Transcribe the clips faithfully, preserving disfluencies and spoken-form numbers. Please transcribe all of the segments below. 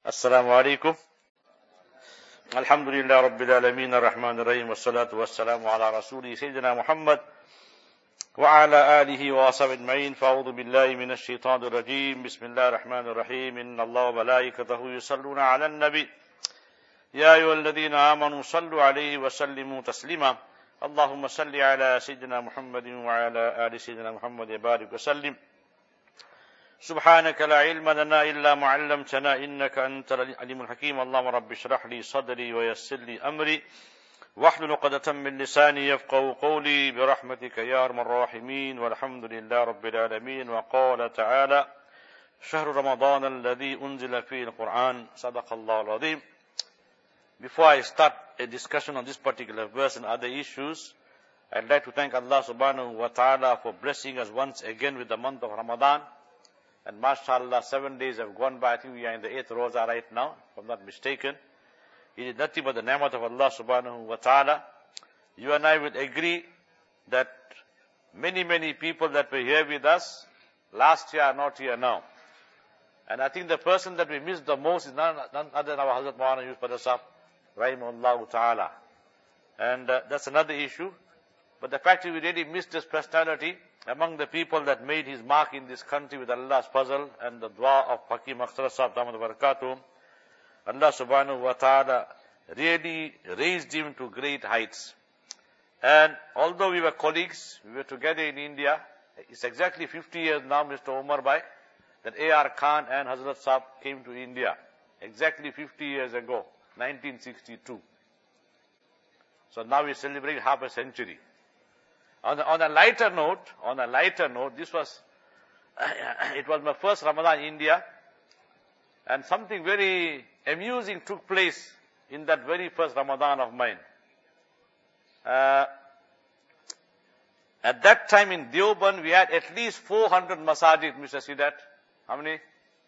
Assalamu alaikum. Alhamdulillah Rabbil Alameen Ar-Rahman Ar-Rahim Wassalatu wassalamu ala Rasuli Sayyidina Muhammad wa ala alihi wa ashabihi ajma'in. Fa'udhu billahi minash shaitanir rajim. Bismillahir Rahmanir Rahim. Inna Allah wa malaikatahu yusalluna ala an-nabi. Ya ayyuhalladhina amanu sallu alayhi wa sallimu taslima. Allahumma salli ala Sayyidina Muhammadin wa ala ali Sayyidina Muhammad wa barik wa sallim. سبحانك لا علم لنا إلا ما علمتنا إنك أنت العليم الحكيم. اللهم رب اشرح لي صدري ويسر لي أمري واحلل عقدة من لساني يفقهوا قولي برحمتك يا أرحم الراحمين. والحمد لله رب العالمين. وقال تعالى شهر رمضان الذي أنزل فيه القرآن صدق الله العظيم. Before I start a discussion on this particular verse and other issues, I'd like to thank Allah subhanahu wa ta'ala for blessing us once again with the month of Ramadan. And mashallah, seven days have gone by. I think we are in the eighth roza right now, if I'm not mistaken. It is nothing but the ni'mat of Allah subhanahu wa ta'ala. You and I will agree that many, many people that were here with us last year are not here now. And I think the person that we miss the most is none, none other than our Hazrat Maulana Yusuf Padasab, rahimahullah ta'ala. And uh, that's another issue. But the fact is we really missed this personality among the people that made his mark in this country with Allah's puzzle and the dua of Hakim Akhtar Sahib Damad Barakatuh. Allah subhanahu wa ta'ala really raised him to great heights. And although we were colleagues, we were together in India, it's exactly fifty years now, Mister Umar Bhai, that A R Khan and Hazrat Sahib came to India. Exactly fifty years ago, nineteen sixty-two. So now we celebrate half a century. On a, on a lighter note, on a lighter note, this was, it was my first Ramadan in India, and something very amusing took place in that very first Ramadan of mine. Uh, at that time in Deoband, we had at least four hundred masajid, Mister Sidat. How many?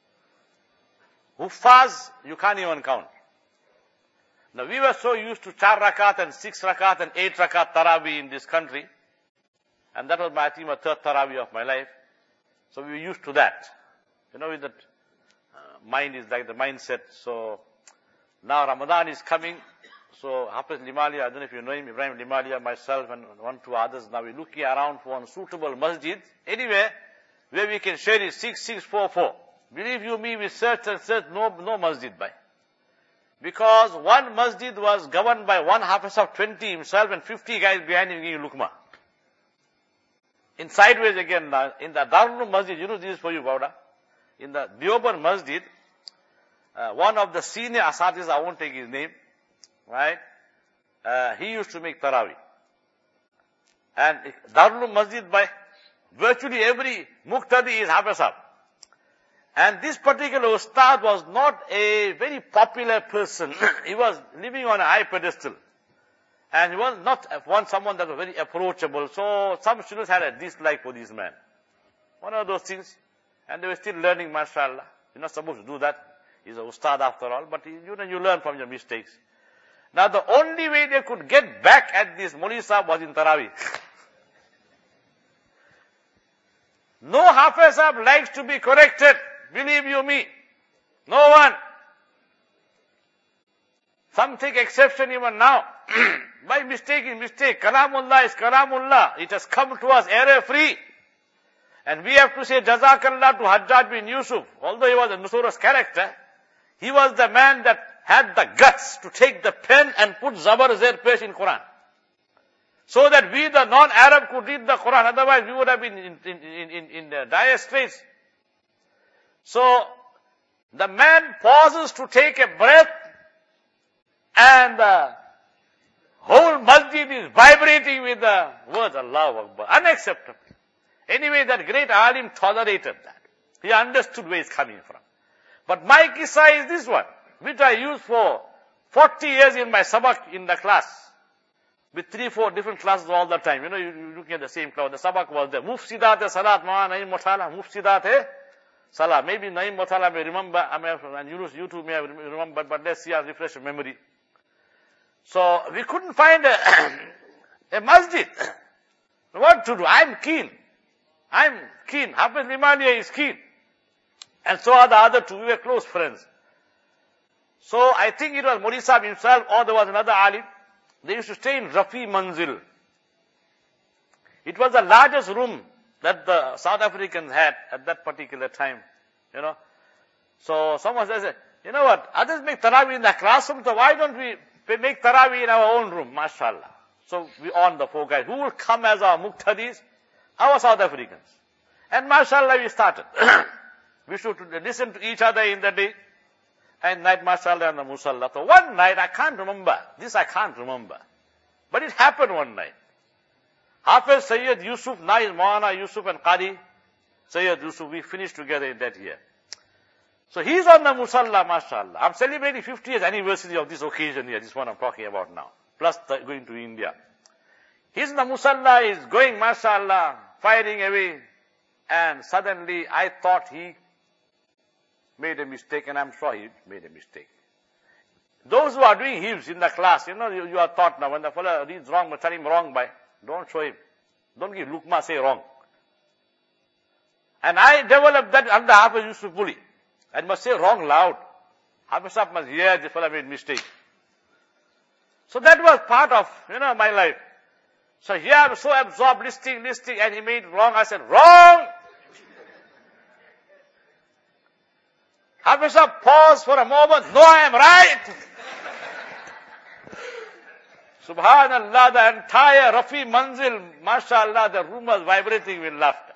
Huffaz, you can't even count. Now we were so used to char rakat and six rakat and eight rakat taraweeh in this country. And that was my, I think, my third Taraweeh of my life. So we were used to that. You know, with that uh, mind is like the mindset. So now Ramadan is coming. So Hafiz Limalia, I don't know if you know him, Ibrahim Limalia, myself and one, two others. Now we're looking around for one suitable masjid. Anyway, where we can share is six six four four. Believe you me, we searched and searched, no, no masjid by. Because one masjid was governed by one Hafiz of twenty himself and fifty guys behind him giving lukma. In sideways again, in the Darul Masjid, you know this is for you, Bauda. In the Deoband Masjid, uh, one of the senior Asatis, I won't take his name, right? Uh, he used to make Taraweeh. And Darul Masjid, by virtually every Muqtadi is Hafizab. And this particular Ustad was not a very popular person. He was living on a high pedestal. And he was not one someone that was very approachable. So some students had a dislike for this man. One of those things. And they were still learning, mashallah. You're not supposed to do that. He's a ustad after all. But you know, you learn from your mistakes. Now the only way they could get back at this Moli Sahib was in Taraweeh. No Hafiz Sahib likes to be corrected. Believe you me. No one. Some take exception even now. By mistake is mistake. Kalamullah is Kalamullah. It has come to us error free. And we have to say Jazakallah to Hajjaj bin Yusuf. Although he was a Nusurah's character, he was the man that had the guts to take the pen and put Zabar Zer Pesh in Quran. So that we the non-Arab could read the Quran. Otherwise we would have been in, in, in, in, in the dire straits. So the man pauses to take a breath and the whole masjid is vibrating with the words Allahu Akbar. Unacceptable. Anyway, that great alim tolerated that. He understood where it's coming from. But my kissa is this one, which I used for forty years in my sabak in the class. With three, four different classes all the time. You know, you're looking at the same class. The sabak was there. Mufsidat salat ma naim mutala. Mufsidat salat. Maybe naim mutala may remember, I may have, and Yunus, you too may have remembered, but let's see, I'll refresh your memory. So we couldn't find a, a masjid. What to do? I'm keen. I'm keen. Hafiz Limalia is keen. And so are the other two. We were close friends. So I think it was Modi Sahib himself or there was another alim. They used to stay in Rafi Manzil. It was the largest room that the South Africans had at that particular time. You know. So someone says, you know what, others make Tarawih in the classroom, so why don't we make Tarawih in our own room? MashaAllah. So we on the four guys. Who will come as our Muqtadis? Our South Africans. And MashaAllah we started. We should listen to each other in the day. And night, MashaAllah, and the Musalla. So one night, I can't remember. This I can't remember. But it happened one night. Hafiz Sayyid Yusuf, Naiz Maulana Yusuf and Qadi Sayyid Yusuf, we finished together in that year. So he's on the Musalla, MashaAllah. I'm celebrating fifty years anniversary of this occasion here, this one I'm talking about now. Plus the, going to India. He's in the Musalla, he's going, MashaAllah, firing away. And suddenly I thought he made a mistake, and I'm sure he made a mistake. Those who are doing hifz in the class, you know, you, you are taught now, when the fellow reads wrong, but tell him wrong by. Don't show him. Don't give lukma, say wrong. And I developed that under Hafiz Yusuf Puli. I must say wrong loud. Hafiz Sahib must hear the fellow made mistake. So that was part of, you know, my life. So here I was so absorbed, listening, listening, and he made wrong. I said, wrong! Hafiz Sahib paused for a moment. No, I am right! Subhanallah, the entire Rafi Manzil, MashaAllah, the room was vibrating with laughter.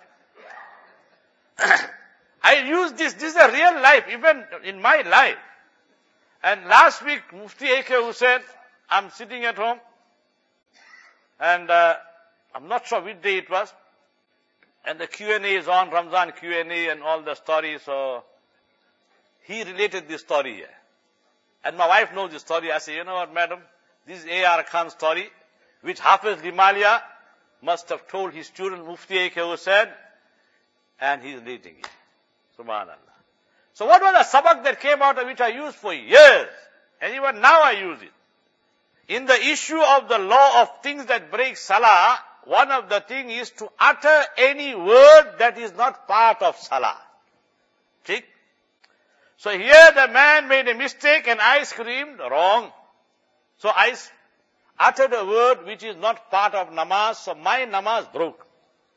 I use this, this is a real life, even in my life. And last week, Mufti A K Hussain, I'm sitting at home, and uh, I'm not sure which day it was, and the Q and A is on, Ramzan Q and A and all the stories, so he related this story here. And my wife knows this story. I say, you know what, madam, this is A R Khan's story, which Hafiz Limalia must have told his student Mufti A K Hussain, and he's relating it. Subhanallah. So what was the sabak that came out of which I used for years? And even now I use it. In the issue of the law of things that break salah, one of the things is to utter any word that is not part of salah. See? So here the man made a mistake and I screamed, wrong. So I uttered a word which is not part of namaz, so my namaz broke.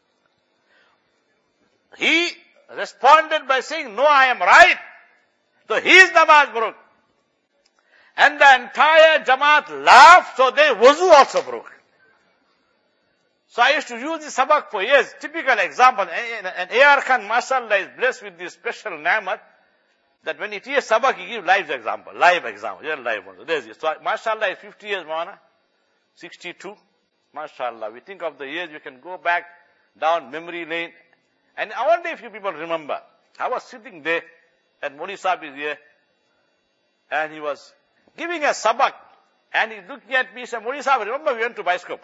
He responded by saying, no, I am right. So his namaz broke. And the entire Jamaat laughed, so their wuzu also broke. So I used to use this sabak for years. Typical example, and A R Khan, mashallah, is blessed with this special namat, that when he teaches sabak, he gives live example, live example, yeah, live one. So there's it. So mashallah is fifty years, Maulana, sixty-two, mashallah. We think of the years, you can go back down memory lane. And I wonder if you people remember, I was sitting there, and Modi Sahib is here, and he was giving a sabak, and he looking at me and said, Modi Sahib, remember we went to Bioscope?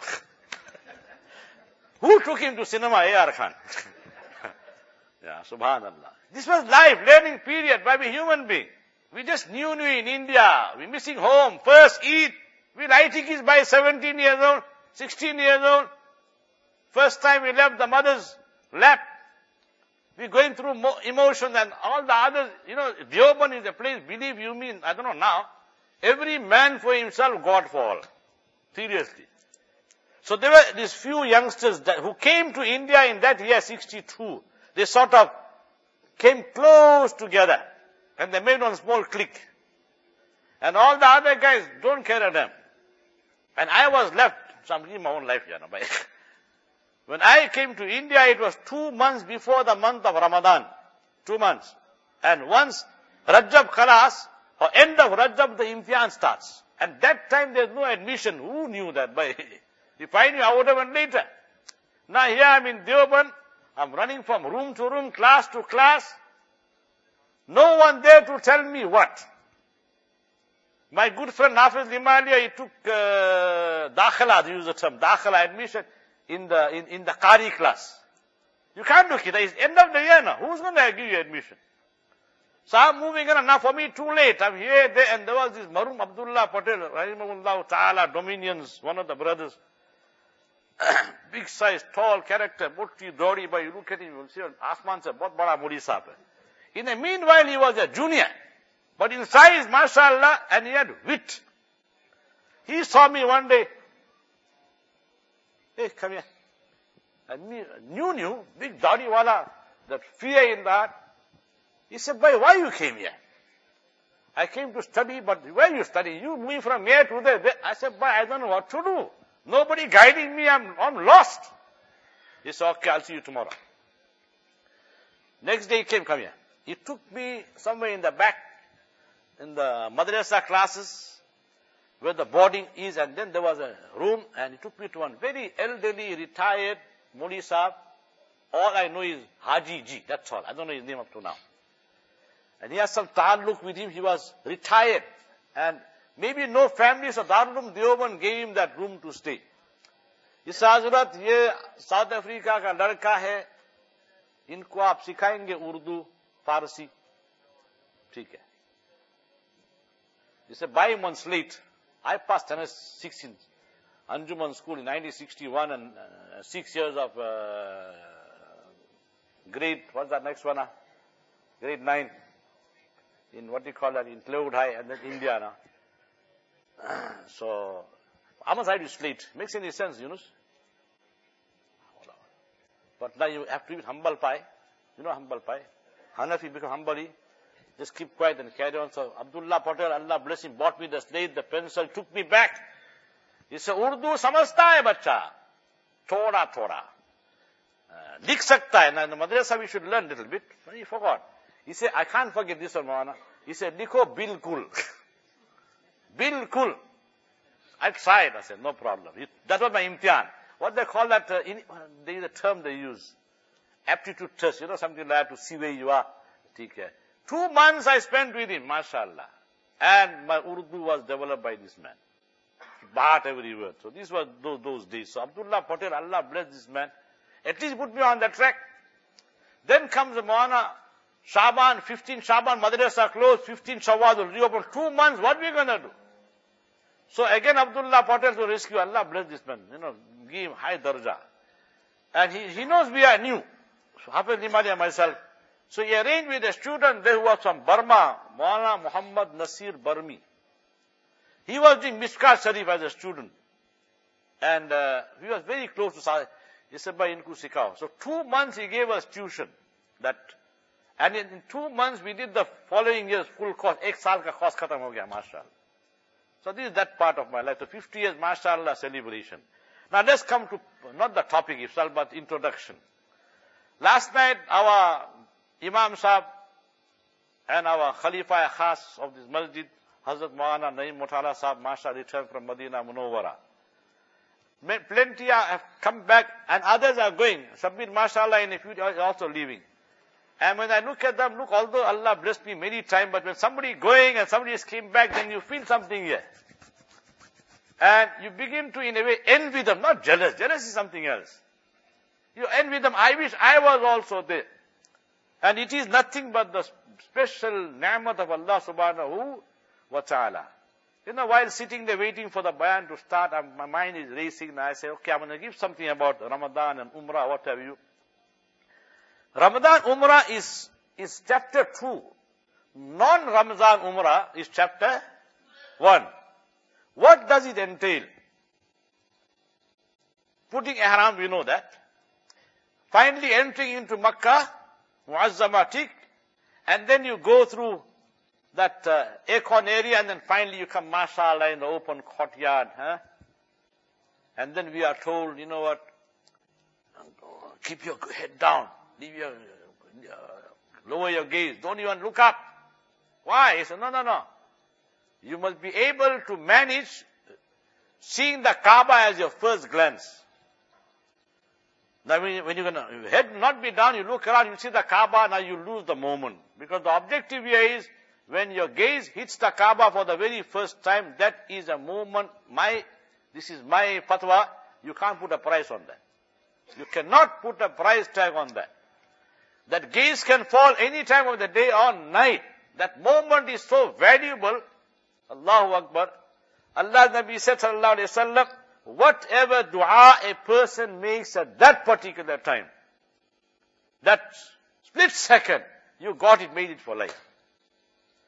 Who took him to cinema? A R Khan. Yeah, subhanallah. This was life, learning period by a human being. We just knew new in India. We're missing home. First Eid. We lighting is by seventeen years old, sixteen years old. First time we left the mother's lap. We're going through emotions and all the others. You know, Deoband is a place, believe you me, I don't know now. Every man for himself, God for all. Seriously. So there were these few youngsters that, who came to India in that year, sixty-two. They sort of came close together. And they made one small clique. And all the other guys don't care at them. And I was left, so I'm living my own life here now. When I came to India, it was two months before the month of Ramadan. Two months. And once Rajab Khalas, or end of Rajab, the imtihan starts. And that time there's no admission. Who knew that? By if I knew, I would have went later. Now here I'm in Deoband. I'm running from room to room, class to class. No one there to tell me what. My good friend Hafiz Limalia, he took uh, Dakhila, they use the term, Dakhila admission in the in, in the Qari class. You can't do it. It's end of the year now. Who's going to give you admission? So I'm moving around. Now for me, too late. I'm here, there, and there was this Maroom Abdullah Patel, Rahimahullah Ta'ala, Dominions, one of the brothers. Big size, tall character, Mutti Dodi, but you look at him, you will see, Asman se bahut bada Modi Sahib hai. In the meanwhile, he was a junior. But in size, mashallah, and he had wit. He saw me one day. Hey, come here. And me, new, new, big dadi wala, that fear in that. He said, boy, why you came here? I came to study, but where you study? You move from here to there. I said, boy, I don't know what to do. Nobody guiding me, I'm, I'm lost. He said, okay, I'll see you tomorrow. Next day he came, come here. He took me somewhere in the back, in the madrasa classes, where the boarding is, and then there was a room, and he took me to one very elderly, retired Modi Sahib. All I know is Haji Ji, that's all. I don't know his name up to now. And he has some ta'alluq with him, he was retired. And maybe no family, so Darul Deoband gave him that room to stay. He said, Hazrat, ye South Africa ka ladka hai, इनको आप सिखाएंगे उर्दू फारसी ठीक है He said, buy one slate. I passed N S sixteen Anjuman school in nineteen sixty-one and uh, six years of uh, grade, what's that next one? Uh? Grade nine in what do you call that, in Cloud High and then India now. So, how much I do slate? Makes any sense, Yunus? But now you have to eat humble pie. You know humble pie? Hanafi become humbly. Just keep quiet and carry on. So Abdullah Patel, Allah bless him, bought me the slate, the pencil, took me back. He said, Urdu samajhta hai bachcha. Thoda thoda. Likh sakta hai. Now in the madrasa we should learn a little bit. But he forgot. He said, I can't forget this one, Maulana. He said, likho bilkul. Bilkul. I tried. I said, no problem. That was my imtihan. What they call that, uh, in, there is a term they use. Aptitude test, you know, something like that to see where you are. Okay. Two months I spent with him, mashallah. And my Urdu was developed by this man. Baat every word. So these were those, those days. So Abdullah Patel, Allah bless this man. At least put me on that track. Then comes the Maulana Shaban, fifteen Shaban, Madrasa closed, fifteen Shawwal will reopen. Two months, what are we going to do? So again Abdullah Patel to rescue, Allah bless this man. You know, give him high darja. And he, he knows we are new. So Hafiz Nimali and myself. So he arranged with a student there who was from Burma, Maulana Muhammad Nasir Burmi. He was doing Mishkat Sharif as a student. And uh, he was very close to Sahib. He said, "Bhai, inko sikhao." So two months he gave us tuition. That, and in, in two months we did the following year's full course. Ek saal ka course khatam ho gaya, mashallah. So this is that part of my life. So fifty years, mashallah, celebration. Now let's come to, not the topic itself, but introduction. Last night, our Imam Sahib and our Khalifa Khas of this masjid, Hazrat Maulana Naeem Mutala Sahib, mashallah, returned from Madinah Munawwara. Plenty have come back and others are going. Sabbir, mashallah, in a few days also leaving. And when I look at them, look, although Allah blessed me many times, but when somebody going and somebody has came back, then you feel something here. And you begin to, in a way, envy them, not jealous. Jealous is something else. You envy them. I wish I was also there. And it is nothing but the special ni'mat of Allah subhanahu wa ta'ala. You know, while sitting there waiting for the bayan to start, my mind is racing, and I say, okay, I'm going to give something about Ramadan and Umrah, what have you. Ramadan Umrah is, is chapter two. Non-Ramazan Umrah is chapter one. What does it entail? Putting ihram, we know that. Finally entering into Makkah, Muazzama Tik, and then you go through that uh, aircon area, and then finally you come, mashallah, in the open courtyard. Huh? And then we are told, you know what, keep your head down, leave your, uh, lower your gaze, don't even look up. Why? He said, no, no, no. You must be able to manage seeing the Kaaba as your first glance. Now when you're going to, head not be down, you look around, you see the Kaaba, now you lose the moment. Because the objective here is, when your gaze hits the Kaaba for the very first time, that is a moment, my, this is my fatwa, you can't put a price on that. You cannot put a price tag on that. That gaze can fall any time of the day or night. That moment is so valuable. Allahu Akbar. Allah Nabi said, sallallahu alayhi wa sallam, whatever dua a person makes at that particular time, that split second, you got it, made it for life.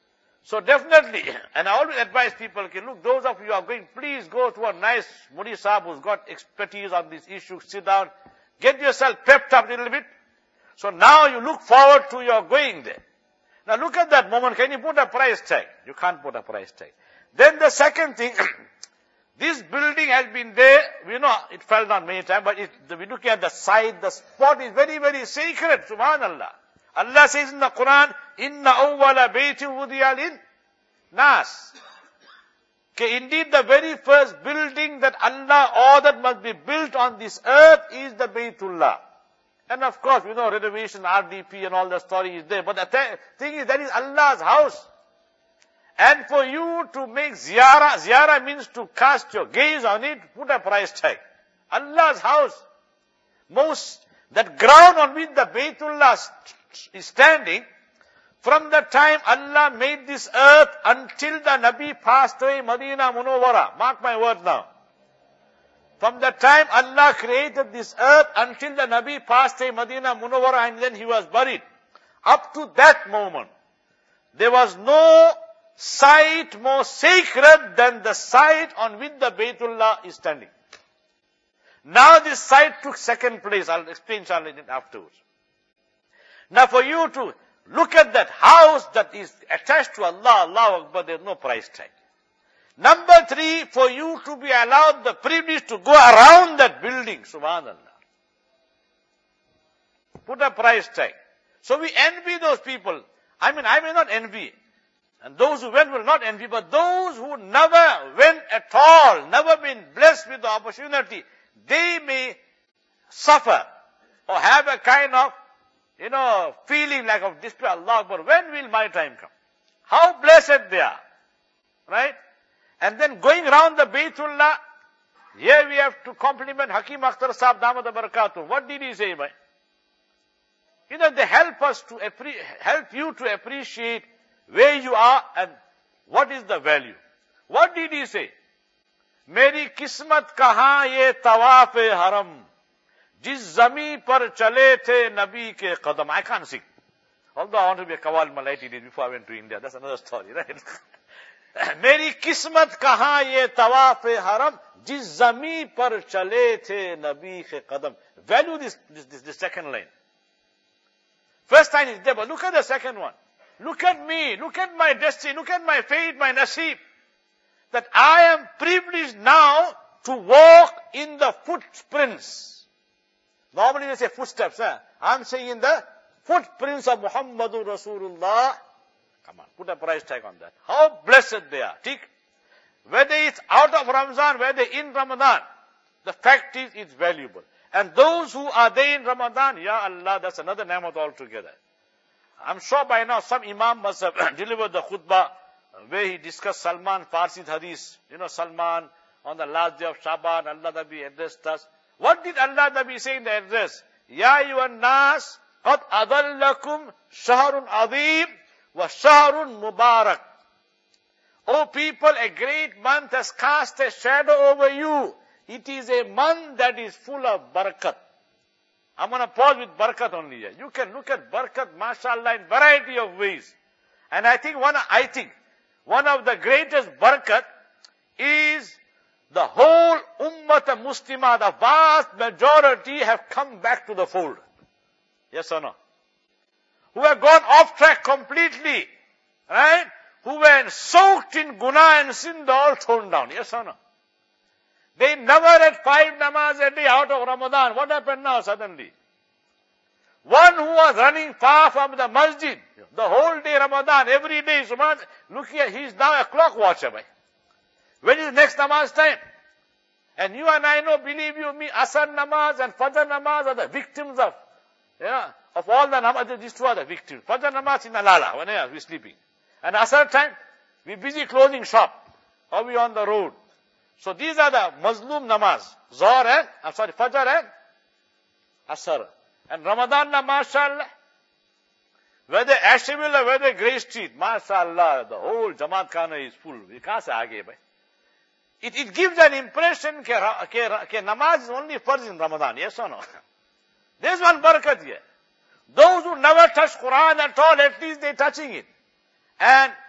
So definitely, and I always advise people, okay, look, those of you who are going, please go to a nice Mudi Sahib who's got expertise on this issue, sit down, get yourself pepped up a little bit. So now you look forward to your going there. Now look at that moment, can you put a price tag? You can't put a price tag. Then the second thing, this building has been there, we know it fell down many times, but it, we look at the side, the spot is very, very sacred, subhanallah. Allah says in the Quran, Inna awwala baytin wudiya lin nas. Okay, indeed the very first building that Allah ordered must be built on this earth is the Baytullah. And of course, we know renovation, R D P and all the story is there. But the th- thing is, that is Allah's house. And for you to make ziyarah, ziyarah means to cast your gaze on it, put a price tag. Allah's house. Most, that ground on which the Baytullah is standing, from the time Allah made this earth until the Nabi passed away, Madinah Munawwara. Mark my word now. From the time Allah created this earth until the Nabi passed away, Madinah Munawwara, and then he was buried. Up to that moment, there was no site more sacred than the site on which the Baytullah is standing. Now this site took second place. I'll explain inshallah afterwards. Now for you to look at that house that is attached to Allah, Allahu Akbar, there's no price tag. Number three, for you to be allowed the privilege to go around that building, subhanallah. Put a price tag. So we envy those people. I mean, I may not envy. And those who went will not envy, but those who never went at all, never been blessed with the opportunity, they may suffer or have a kind of, you know, feeling like of despair. Allah Akbar, when will my time come? How blessed they are. Right? And then going around the Baytullah, here we have to compliment Hakim Akhtar Sahib Damat Barakatuh. What did he say, bhai? You know, they help us to, appre- help you to appreciate where you are and what is the value. What did he say? Meri kismat kahan ye tawaf e haram, jis zami par chale the Nabi ke qadam. I can't sing. Although I want to be a Kawal Malaiti did before I went to India. That's another story, right? Meri kismat kahan ye tawaf e haram, jis zami par chale the Nabi ke qadam. Value this, this, this, this second line. First line is there, but look at the second one. Look at me, look at my destiny, look at my fate, my nasib. That I am privileged now to walk in the footprints. Normally they say footsteps. Huh? I'm saying in the footprints of Muhammadur Rasulullah. Come on, put a price tag on that. How blessed they are. Take, whether it's out of Ramadan, whether in Ramadan, the fact is it's valuable. And those who are there in Ramadan, Ya Allah, that's another ni'mat altogether. I'm sure by now some Imam must have delivered the khutbah where he discussed Salman Farsi's hadith. You know, Salman on the last day of Shaban, Allah Nabi addressed us. What did Allah Nabi say in the address? Ya ayyuhan nas, qad adallakum shahrun adhim wa shahrun mubarak. O people, a great month has cast a shadow over you. It is a month that is full of barakat. I'm going to pause with barakat only here. You can look at barakat, mashallah, in variety of ways. And I think one, I think, one of the greatest barakat is the whole ummah muslimah, the vast majority have come back to the fold. Yes or no? Who have gone off track completely. Right? Who were soaked in guna and sin, they all thrown down. Yes or no? They never had five namaz a day out of Ramadan. What happened now suddenly? One who was running far from the masjid, the whole day Ramadan, every day, Subhan, look here, he's now a clock watcher. Bhai. When is next namaz time? And you and I know, believe you me, Asar namaz and Fajr namaz are the victims of, yeah, of all the namaz. These two are the victims. Fajr namaz in Alala, when we're sleeping. And Asar time, we're busy closing shop. Or we're on the road. So these are the Mazlum namaz. Zohar and, I'm sorry, Fajr and Asar. And Ramadan na, mashallah, whether Asheville or whether Grey Street, mashallah, the whole Jamaat Khana is full. We can't say aage, bhai. It, it gives an impression that namaz is only farz in Ramadan. Yes or no? There's one barakat here. Those who never touch Quran at all, at least they're touching it. And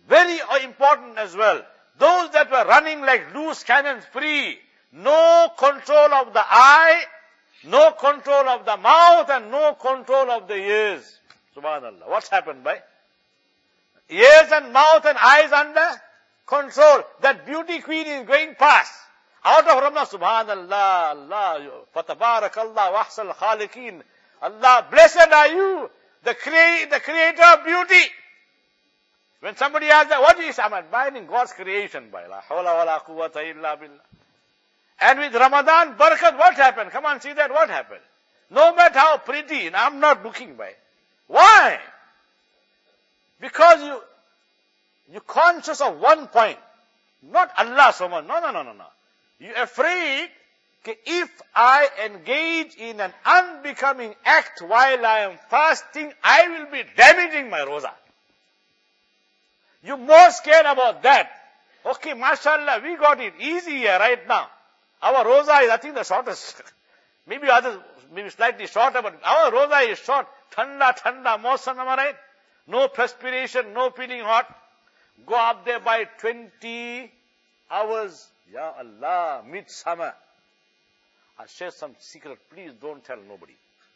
Very important as well. Those that were running like loose cannons free, no control of the eye, no control of the mouth, and no control of the ears. Subhanallah. What's happened, bhai? Ears and mouth and eyes under control. That beauty queen is going past. Out of Ramadan, Subhanallah, Allah, Fatabarakallah, Wahsal Khaliqeen. Allah, blessed are you, the, crea- the creator of beauty. When somebody asks that, what is, I'm admiring God's creation, by la hawla wa la quwwata illa billah. And with Ramadan, barakat, what happened? Come on, see that, what happened? No matter how pretty, and I'm not looking by. Why? Because you, you're conscious of one point. Not Allah so much. No, no, no, no, no. You're afraid that if I engage in an unbecoming act while I am fasting, I will be damaging my roza. You're more scared about that. Okay, mashallah, we got it easy here right now. Our roza is, I think, the shortest. Maybe others, maybe slightly shorter, but our roza is short. Thanda, thanda, mosam, am I right? No perspiration, no feeling hot. Go up there by twenty hours. Ya Allah, midsummer. I'll share some secret. Please don't tell nobody.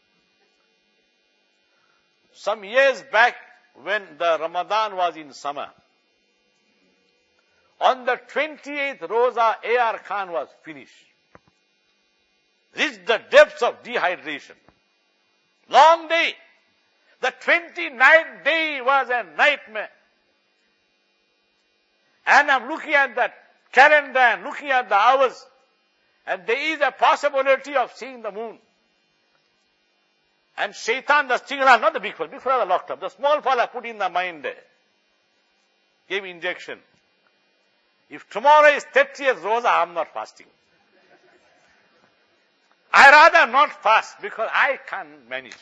Some years back, when the Ramadan was in summer, on the twenty-eighth Roza, A R Khan was finished. Reached the depths of dehydration. Long day. The twenty-ninth day was a nightmare. And I'm looking at that calendar and looking at the hours. And there is a possibility of seeing the moon. And Shaitan, the stingray, not the big fella, big fella locked up. The small fella put in the mind there. Gave injection. If tomorrow is thirtieth Roza, I'm not fasting. I rather not fast because I can't manage.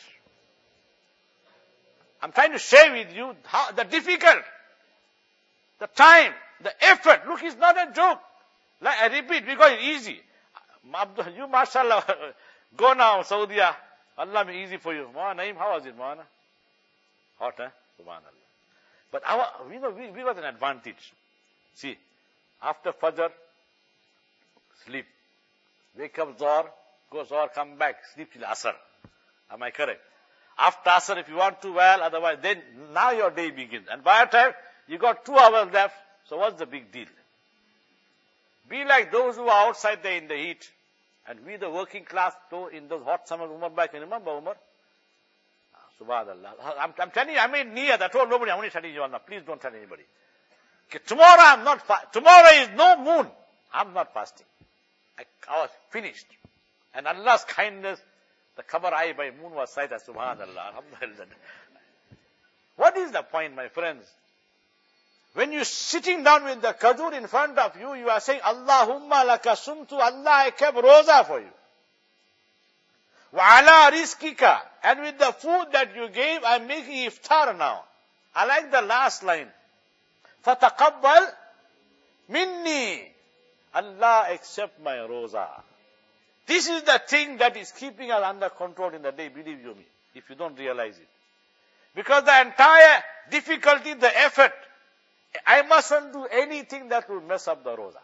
I'm trying to share with you how the difficult, the time, the effort. Look, it's not a joke. Like I repeat, because it's easy. You, mashallah, go now, Saudi. Allah make easy for you. Mawlana Naeem, how was it, Mawlana? Hot, huh? Subhanallah. But our, we know, we, we got an advantage. See, after Fajr, sleep. Wake up, Zohar, go Zohar, come back, sleep till Asr. Am I correct? After Asr, if you want to, well, otherwise, then now your day begins. And by the time, you got two hours left, so what's the big deal? Be like those who are outside there in the heat. And we, the working class, though, in those hot summers, Umar back, you remember Umar? Subhanallah. I'm, I'm telling you, I made niyat. I told nobody, I'm only telling you, Allah, please don't tell anybody. Okay, tomorrow I'm not fasting. Tomorrow is no moon. I'm not fasting. I, I was finished. And Allah's kindness, the cover eye by moon was sighted. Subhanallah. Alhamdulillah. What is the point, my friends? When you're sitting down with the kajur in front of you, you are saying, Allahumma laka sumtu, Allah, I kept roza for you. Wa ala rizkika. And with the food that you gave, I'm making iftar now. I like the last line. Fataqabbal minni. Allah, accept my roza. This is the thing that is keeping us under control in the day, believe you me, if you don't realize it. Because the entire difficulty, the effort, I mustn't do anything that will mess up the roza.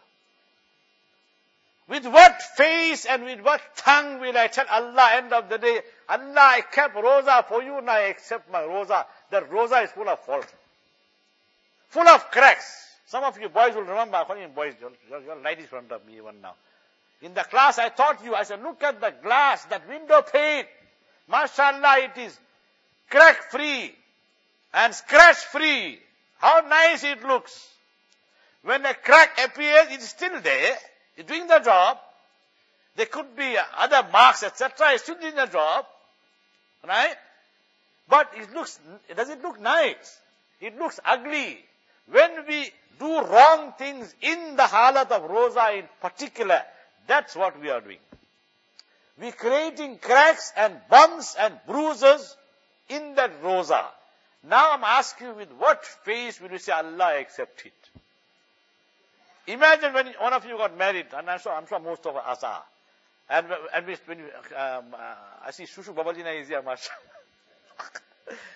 With what face and with what tongue will I tell Allah, end of the day, Allah, I kept roza for you, now I accept my roza. That roza is full of fault. Full of cracks. Some of you boys will remember, I'm calling you boys, you're, you're right in front of me even now. In the class I taught you, I said, look at the glass, that window pane. MashaAllah, it is crack free and scratch free. How nice it looks. When a crack appears, it's still there. It's doing the job. There could be other marks, et cetera. It's still doing the job. Right? But it looks, does it look nice? It looks ugly. When we do wrong things in the halat of roza in particular, that's what we are doing. We're creating cracks and bumps and bruises in that roza. Now I'm asking you, with what face will you say, Allah, accept it? Imagine when one of you got married, and I'm sure, I'm sure most of us are. And, and when you, um, uh, I see Shushu Babajina is here, mashallah.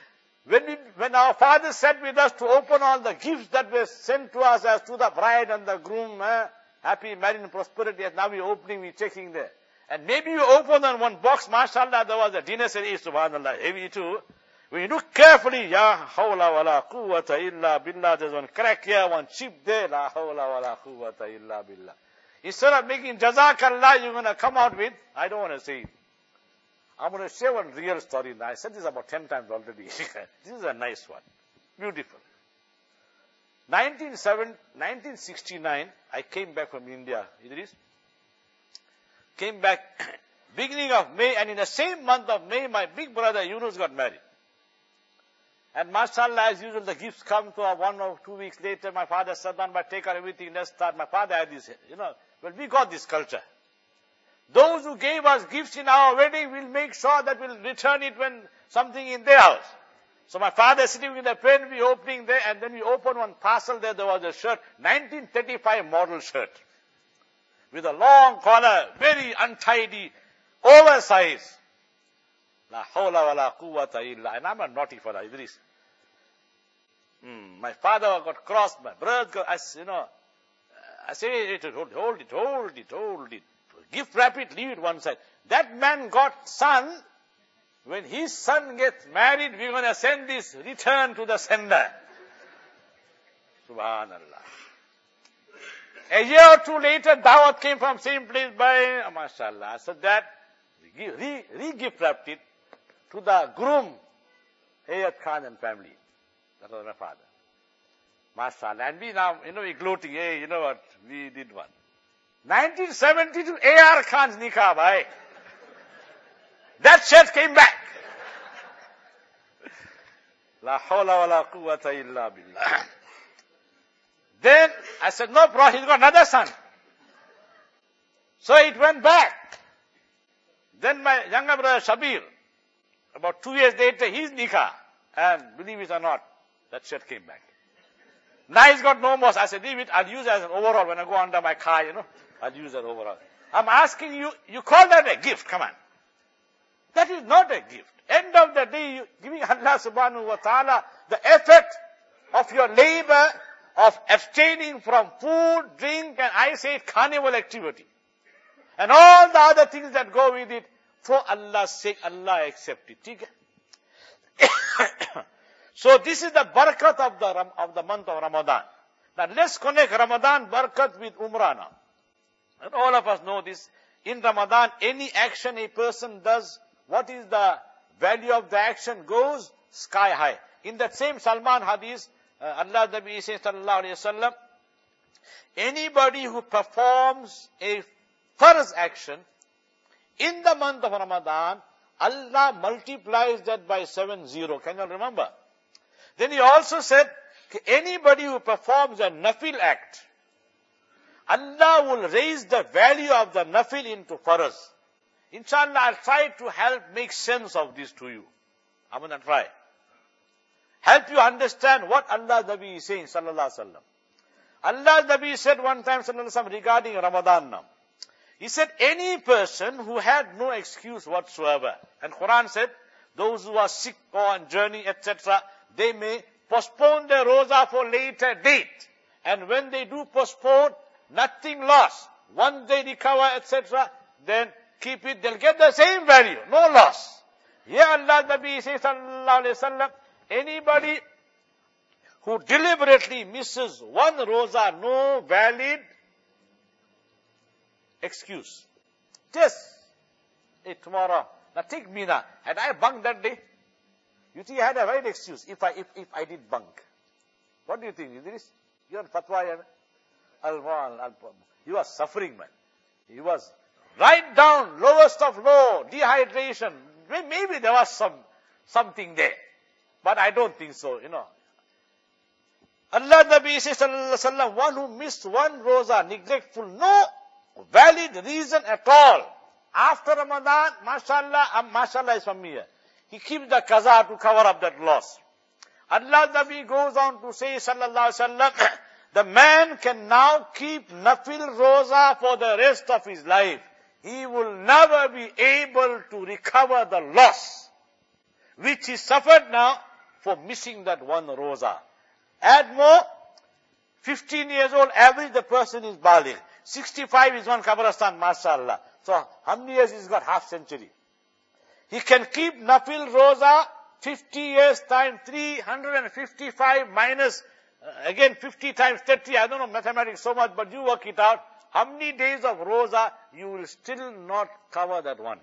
When, we, when our father sat with us to open all the gifts that were sent to us as to the bride and the groom, eh? Happy marriage and prosperity, as now we're opening, we're checking there. And maybe you open on one box, mashallah, there was a dinner set, subhanallah, heavy too. When you look carefully, ya hawla wa la quwwata illa billah, there's one crack here, one chip there, la hawla wa la quwwata illa billah. Instead of making jazakallah, you're going to come out with, I don't want to say it. I'm going to share one real story. I said this about ten times already. This is a nice one. Beautiful. nineteen sixty-nine, I came back from India. Idris. Came back beginning of May, and in the same month of May, my big brother Yunus got married. And mashallah, as usual, the gifts come to her one or two weeks later. My father sat down, but take out everything, let's start. My father had this, you know, well, we got this culture. Those who gave us gifts in our wedding will make sure that we'll return it when something in their house. So my father sitting with a pen, we opening there, and then we opened one parcel there, there was a shirt, nineteen thirty-five model shirt. With a long collar, very untidy, oversized. La hawla wa la quwwata illa. And I'm a naughty fellow, Idris. Hmm. My father got cross, my brother got, I, you know, I say, hold, hold it, hold it, hold it. Gift wrap it, leave it one side. That man got son. When his son gets married, we're going to send this return to the sender. Subhanallah. A year or two later, Dawat came from same place by, oh, mashallah. So that, re, re-gift wrapped it to the groom, Hayat Khan and family. That was my father. Mashallah. And we now, you know, we gloating, hey, you know what, we did one. nineteen seventy-two, A R Khan's nikah, bhai. That shirt came back. La hawla wa la quwwata illa billah. Then I said, no problem, he's got another son. So it went back. Then my younger brother Shabir, about two years later, his nikah. And believe it or not, that shirt came back. Now he's got no more. I said, leave it, I'll use it as an overall when I go under my car, you know. I'll use that overall. I'm asking you, you call that a gift, come on. That is not a gift. End of the day, you giving Allah subhanahu wa ta'ala the effort of your labor of abstaining from food, drink, and I say carnival activity. And all the other things that go with it, for Allah's sake, Allah accept it. So this is the barakat of the, of the month of Ramadan. Now let's connect Ramadan barakat with Umrah now. And all of us know this. In Ramadan, any action a person does, what is the value of the action goes sky high. In that same Salman hadith, uh, Allah Nabi says, sallallahu alayhi wa sallam, anybody who performs a farz action in the month of Ramadan, Allah multiplies that by seven zero. Can you remember? Then he also said, anybody who performs a nafil act, Allah will raise the value of the nafil into farz. Inshallah, I'll try to help make sense of this to you. I'm going to try. Help you understand what Allah Nabi is saying, sallallahu alaihi wasallam. Allah Nabi said one time, sallallahu alaihi wasallam, regarding Ramadan now. He said, any person who had no excuse whatsoever, and Quran said, those who are sick or on journey, et cetera, they may postpone their roza for later date. And when they do postpone, nothing lost. Once they recover, et cetera, then keep it, they'll get the same value, no loss. Here Allah Nabi says, sallallahu alayhi wasallam, anybody who deliberately misses one roza, no valid excuse. Just, hey, tomorrow, now take me now. Had I bunked that day? You think I had a valid excuse if I, if, if I did bunk. What do you think? Idris? You're on fatwa, Al-Mal, he was suffering, man. He was right down, lowest of low, dehydration. Maybe there was some, something there. But I don't think so, you know. Allah Nabi says, sallallahu alayhi wa sallam, one who missed one roza, neglectful, no valid reason at all. After Ramadan, mashallah, um, mashallah is from here. He keeps the qaza to cover up that loss. Allah Nabi goes on to say, sallallahu alayhi wa sallam, the man can now keep nafil roza for the rest of his life. He will never be able to recover the loss which he suffered now for missing that one roza. Add more, fifteen years old, average the person is baligh. sixty-five is one Qabristan, mashallah. So how many years he's got? Half century. He can keep Nafil roza, fifty years times three hundred fifty-five minus, uh, again fifty times thirty, I don't know mathematics so much, but you work it out. How many days of roza, you will still not cover that one.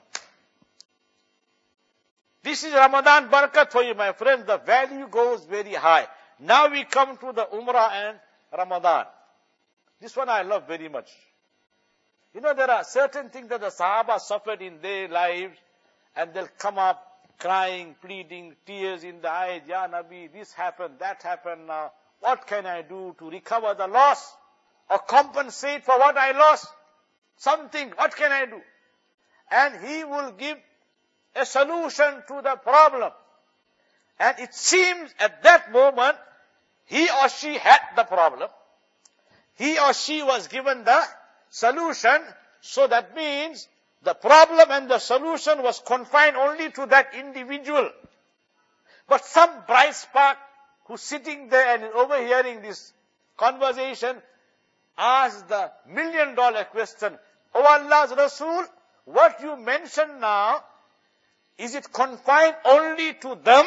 This is Ramadan barakat for you, my friends. The value goes very high. Now we come to the Umrah and Ramadan. This one I love very much. You know, there are certain things that the Sahaba suffered in their lives, and they'll come up crying, pleading, tears in the eyes. Ya Nabi, this happened, that happened now. What can I do to recover the loss? Or compensate for what I lost? Something, what can I do? And he will give a solution to the problem. And it seems at that moment, he or she had the problem. He or she was given the solution. So that means the problem and the solution was confined only to that individual. But some bright spark who's sitting there and is overhearing this conversation asks the million dollar question, O Allah's Rasul, what you mentioned now, is it confined only to them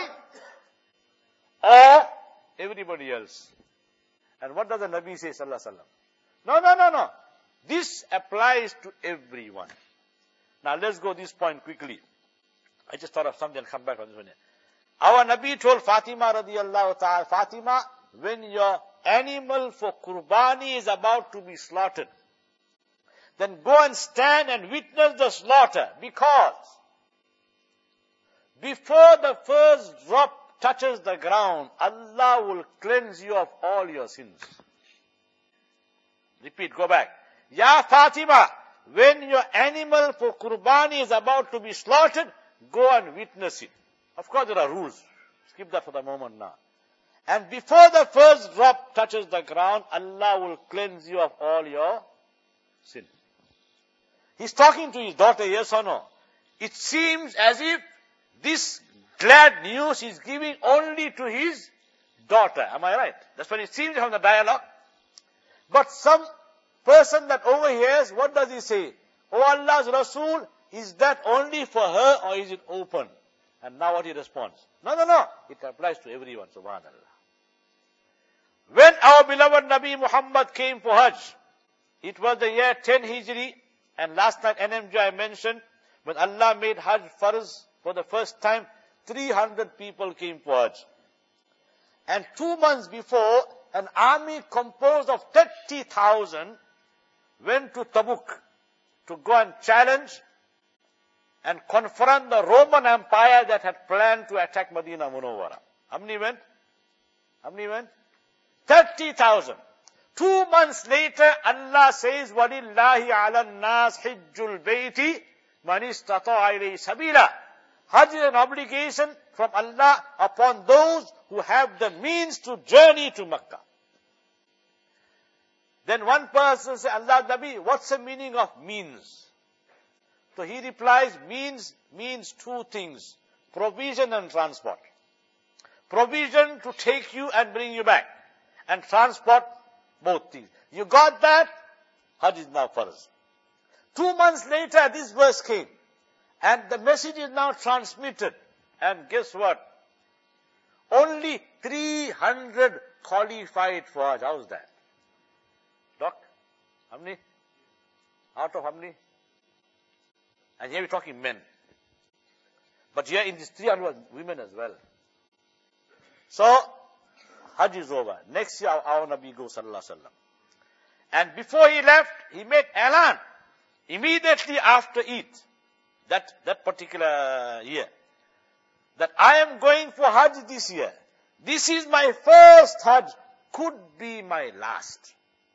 or everybody else? And what does the Nabi say, sallallahu alaihi wasallam? No, no, no, no. This applies to everyone. Now let's go this point quickly. I just thought of something and come back on this one. Our Nabi told Fatima radiallahu ta'ala, Fatima, when your animal for Qurbani is about to be slaughtered, then go and stand and witness the slaughter, because before the first drop touches the ground, Allah will cleanse you of all your sins. Repeat, go back. Ya Fatima, when your animal for Qurbani is about to be slaughtered, go and witness it. Of course there are rules. Skip that for the moment now. And before the first drop touches the ground, Allah will cleanse you of all your sin. He's talking to his daughter, yes or no? It seems as if this glad news is giving only to his daughter. Am I right? That's what it seems from the dialogue. But some person that overhears, what does he say? Oh Allah's Rasul, is that only for her or is it open? And now what he responds? No, no, no. It applies to everyone, subhanallah. When our beloved Nabi Muhammad came for Hajj, it was the year ten Hijri, and last night N M J I mentioned, when Allah made Hajj farz for the first time, three hundred people came for Hajj. And two months before, an army composed of thirty thousand went to Tabuk to go and challenge and confront the Roman Empire that had planned to attack Medina Munawwara. How many went? How many went? thirty thousand. Two months later, Allah says, وَلِلَّهِ عَلَى النَّاسِ حِجُّ الْبَيْتِ مَنِ اسْتَطَاعَ إِلَيْهِ سَبِيلًا. Hajj is an obligation from Allah upon those who have the means to journey to Makkah. Then one person says, Allah Nabi, what's the meaning of means? So he replies, means means two things, provision and transport. Provision to take you and bring you back, and transport, both things. You got that? Hajj is now farz. Two months later, this verse came, and the message is now transmitted. And guess what? Only three hundred qualified for Hajj. How's that? Doc? How many? Out of how many? And here we're talking men. But here in this three hundred, women as well. So, Hajj is over. Next year, our Nabi goes, sallallahu alaihi wasallam. And before he left, he made Alan. Immediately after Eid, that, that particular year, that I am going for Hajj this year. This is my first Hajj, could be my last.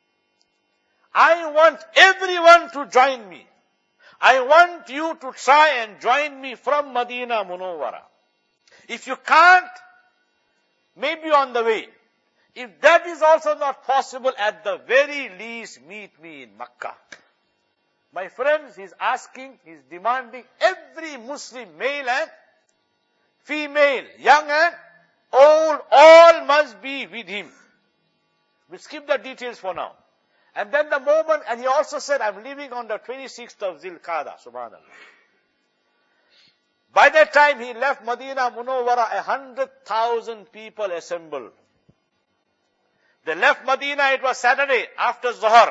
I want everyone to join me. I want you to try and join me from Medina Munawwara. If you can't, maybe on the way. If that is also not possible, at the very least, meet me in Makkah. My friends, he's asking, he's demanding every Muslim, male and female, young and old, all must be with him. We skip the details for now. And then the moment, and he also said, I'm leaving on the twenty-sixth of Zilqa'dah, subhanallah. By that time he left Medina Munawwara, a hundred thousand people assembled. They left Medina, it was Saturday after Zuhr.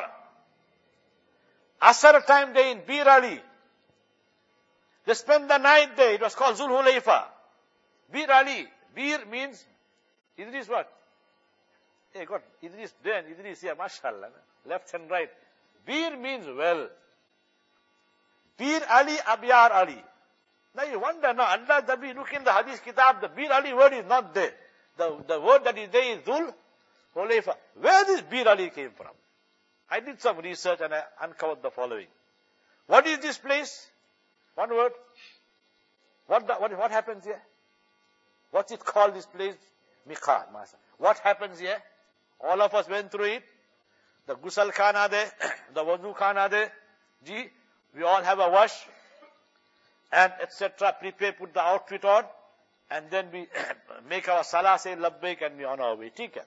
Asr time day in Bir Ali. They spent the night there, it was called Zul Hulayfa. Bir Ali, Bir means, Idris what? Hey, got Idris there, Idris here, mashallah. Left and right. Bir means well. Bir Ali, Abyar Ali. Now you wonder, now Allah Nabi, look in the Hadith Kitab, the Bir Ali word is not there. The, the word that is there is Zul Hulayfa. Where this Bir Ali came from? I did some research and I uncovered the following. What is this place? One word. What, the, what, what happens here? What's it called, this place? Miqat, Master. What happens here? All of us went through it. The Ghusl Khan are there, the Wudu Khan are there. Ji, we all have a wash. And et cetera. Prepare, put the outfit on. And then we make our salah, say labbaik, and we on our way. Tika.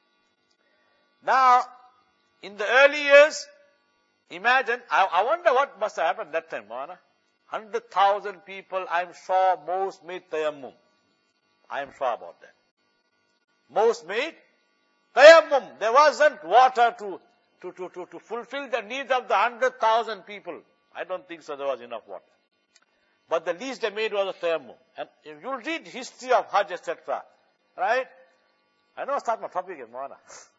Now, in the early years, imagine, I, I wonder what must have happened that time, Mana. Hundred thousand people, I'm sure most made tayammum. I am sure about that. Most made tayammum. There wasn't water to, to, to, to, to fulfill the needs of the hundred thousand people. I don't think so there was enough water. But the least they made was a tayammum. And if you read history of Hajj, et cetera, right? I know I start my topic in Mana.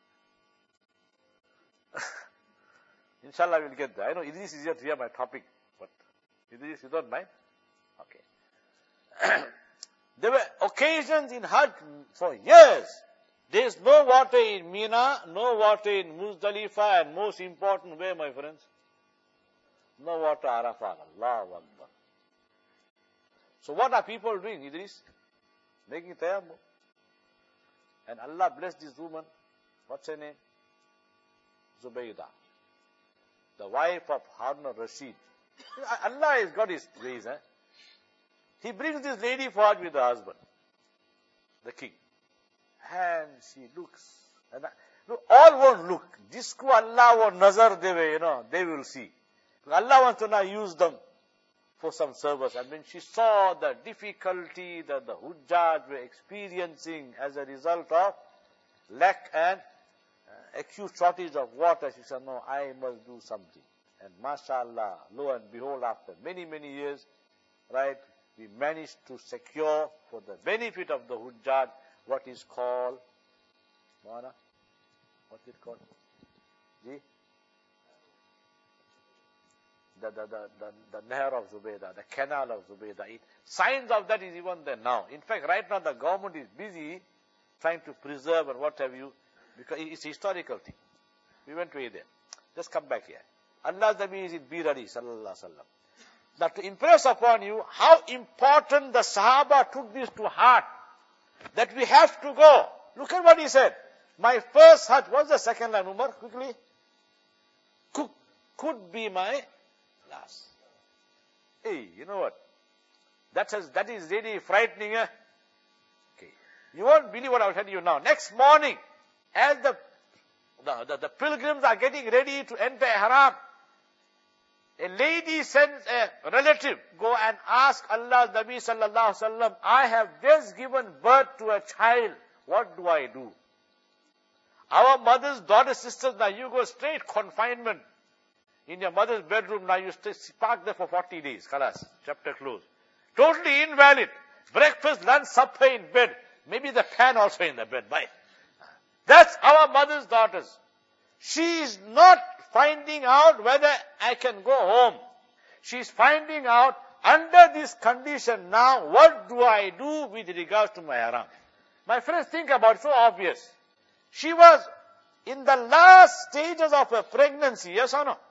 Inshallah we'll get there. I know Idris is here to hear my topic, but Idris, you don't mind? Okay. There were occasions in Hajj for years. There is no water in Mina, no water in Muzdalifah, and most important, where, my friends? No water Arafat. Allahu Akbar. So what are people doing, Idris? Making tayammum. And Allah bless this woman. What's her name? Zubaydah, the wife of Harun al-Rashid. Allah has got his ways. Eh? He brings this lady forward with the husband, the king. And she looks. And I, look, all won't look. Jisko Allah won't nazar deve, you know, they will see. Allah wants to now use them for some service. And when she saw the difficulty that the Hujjaj were experiencing as a result of lack and uh, acute shortage of water, she said, no, I must do something. And mashallah, lo and behold, after many, many years, right, we managed to secure for the benefit of the Hujjaj what is called, Mana, what's it called? The, the, the, the, the, the Nahr of Zubaydah, the canal of Zubaydah. It, signs of that is even there now. In fact, right now the government is busy trying to preserve and what have you, because it's a historical thing. We went way there. Just come back here. Allah's Nabi is in Bir Ali, sallallahu alaihi wasallam. Now to impress upon you how important the Sahaba took this to heart, that we have to go. Look at what he said. My first Hajj, what's the second line, Umar, quickly? Could, could be my last. Hey, you know what? That is, that is really frightening. Eh? Okay. You won't believe what I'll tell you now. Next morning, as the, the, the, the pilgrims are getting ready to enter Ihram, a lady sends a relative, go and ask Allah's Nabi sallallahu alaihi wasallam, I have just given birth to a child. What do I do? Our mothers, daughters, sisters, now you go straight confinement. In your mother's bedroom, now you stay parked there for forty days. Khalas, chapter closed. Totally invalid. Breakfast, lunch, supper in bed. Maybe the pan also in the bed. Bye. That's our mother's daughters. She is not finding out whether I can go home. She's finding out under this condition now, what do I do with regards to my haram? My friends, think about it, so obvious. She was in the last stages of her pregnancy, yes or no?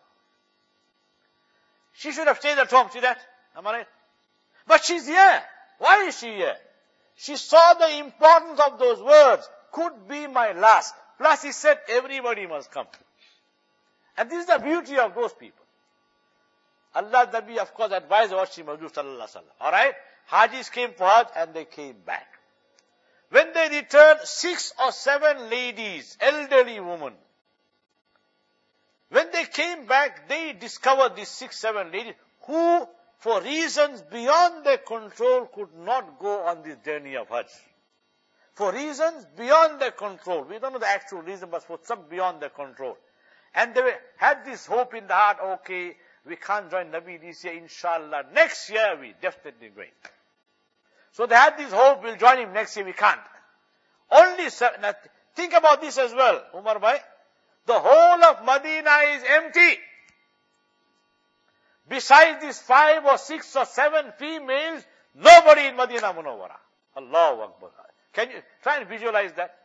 She should have stayed at home, see that? Am I right? But she's here. Why is she here? She saw the importance of those words. Could be my last. Plus he said everybody must come. And this is the beauty of those people. Allah Nabi, of course, advised what she must do, sallallahu alaihi wasallam. Alright? Hajis came for Hajj and they came back. When they returned, six or seven ladies, elderly women. When they came back, they discovered these six, seven ladies who, for reasons beyond their control, could not go on this journey of Hajj. For reasons beyond their control. We don't know the actual reason, but for some beyond their control. And they were, had this hope in the heart, okay, we can't join Nabi this year, inshallah. Next year, we definitely going. So they had this hope, we'll join him next year, we can't. Only seven. Now, think about this as well, Umar bhai. The whole of Medina is empty. Besides these five or six or seven females, nobody in Medina Munawwara. Allahu Akbar. Can you try and visualize that?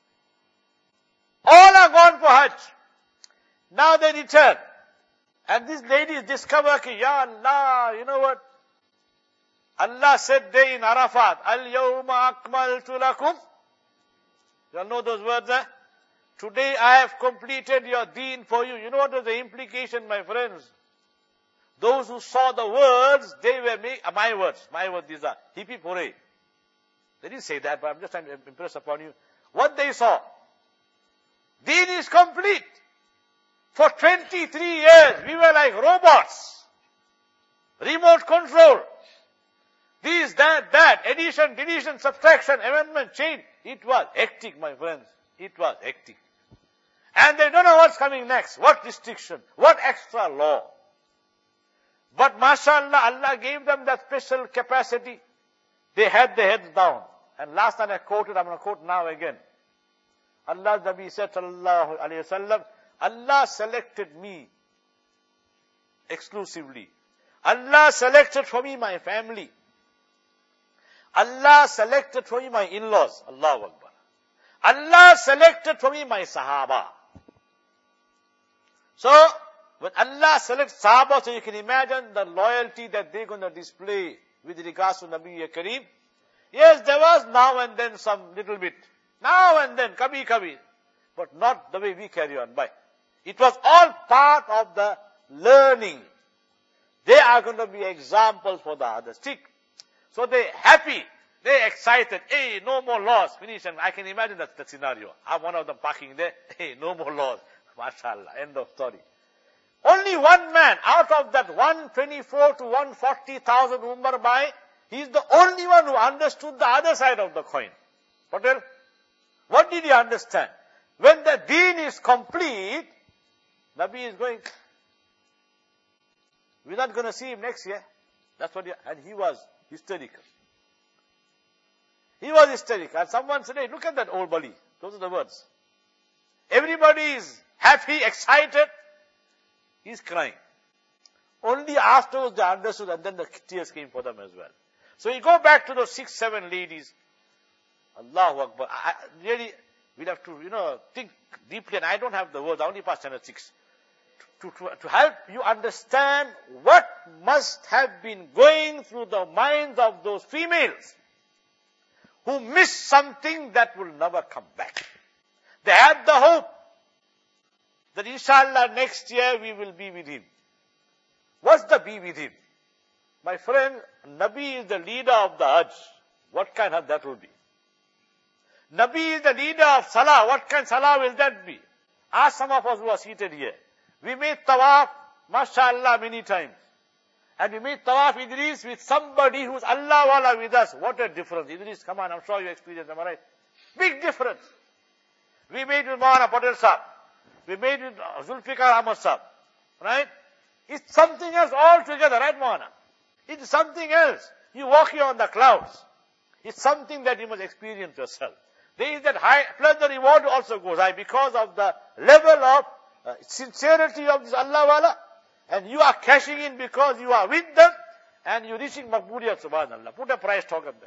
All are gone for Hajj. Now they return. And these ladies discover, ki, Ya Allah, you know what? Allah said there in Arafat, Al-Yawma akmaltu lakum. You all know those words, eh? Today I have completed your deen for you. You know what was the implication, my friends? Those who saw the words, they were make, uh, my words, my words these are. Hip hip hooray. They didn't say that, but I'm just trying to impress upon you. What they saw. Deen is complete. For twenty-three years, we were like robots. Remote control. This, that, that, addition, deletion, subtraction, amendment, change. It was hectic, my friends. It was hectic. And they don't know what's coming next. What restriction? What extra law? But mashallah, Allah gave them that special capacity. They had their heads down. And last time I quoted, I'm going to quote now again. Allah's Nabi said, sallallahu alayhi wasallam, Allah selected me exclusively. Allah selected for me my family. Allah selected for me my in-laws. Allahu Akbar. Allah selected for me my Sahaba. So, when Allah selects Sahaba, so you can imagine the loyalty that they're going to display with regards to Nabi Kareem. Yes, there was now and then some little bit. Now and then, kabi kabi. But not the way we carry on by. It was all part of the learning. They are going to be examples for the others. So they're happy. They're excited. Hey, no more laws. Finish. And I can imagine that, that scenario. I'm one of them parking there. Hey, no more laws. MashaAllah. End of story. Only one man out of that one hundred twenty-four to one hundred forty thousand Umar Bhai, he's the only one who understood the other side of the coin. What else? What did he understand? When the deen is complete, Nabi is going, we're not going to see him next year. That's what he, and he was hysterical. He was hysterical. And someone said, hey, look at that old Bali. Those are the words. Everybody is happy, excited. He's crying. Only afterwards they understood, and then the tears came for them as well. So you go back to those six, seven ladies. Allahu Akbar. I, really, we'll have to, you know, think deeply, and I don't have the words. I only passed chapter six. To, to, to help you understand what must have been going through the minds of those females who missed something that will never come back. They had the hope that inshallah next year we will be with him. What's the be with him? My friend, Nabi is the leader of the Hajj. What kind of that will be? Nabi is the leader of Salah. What kind of Salah will that be? Ask some of us who are seated here. We made tawaf, mashallah, many times. And we made tawaf Idris with somebody who's Allah wala with us. What a difference. Idris, come on, I'm sure you experienced, am I right? Big difference. We made with Maulana Patel Sahib. We made with Zulfikar Ahmad Sahib. Right? It's something else altogether, right, Maulana? It's something else. You walk here on the clouds. It's something that you must experience yourself. There is that high, plus the reward also goes high because of the level of uh, sincerity of this Allah wala. And you are cashing in because you are with them and you're reaching Maqbuliyat, subhanallah. Put a price tag on them.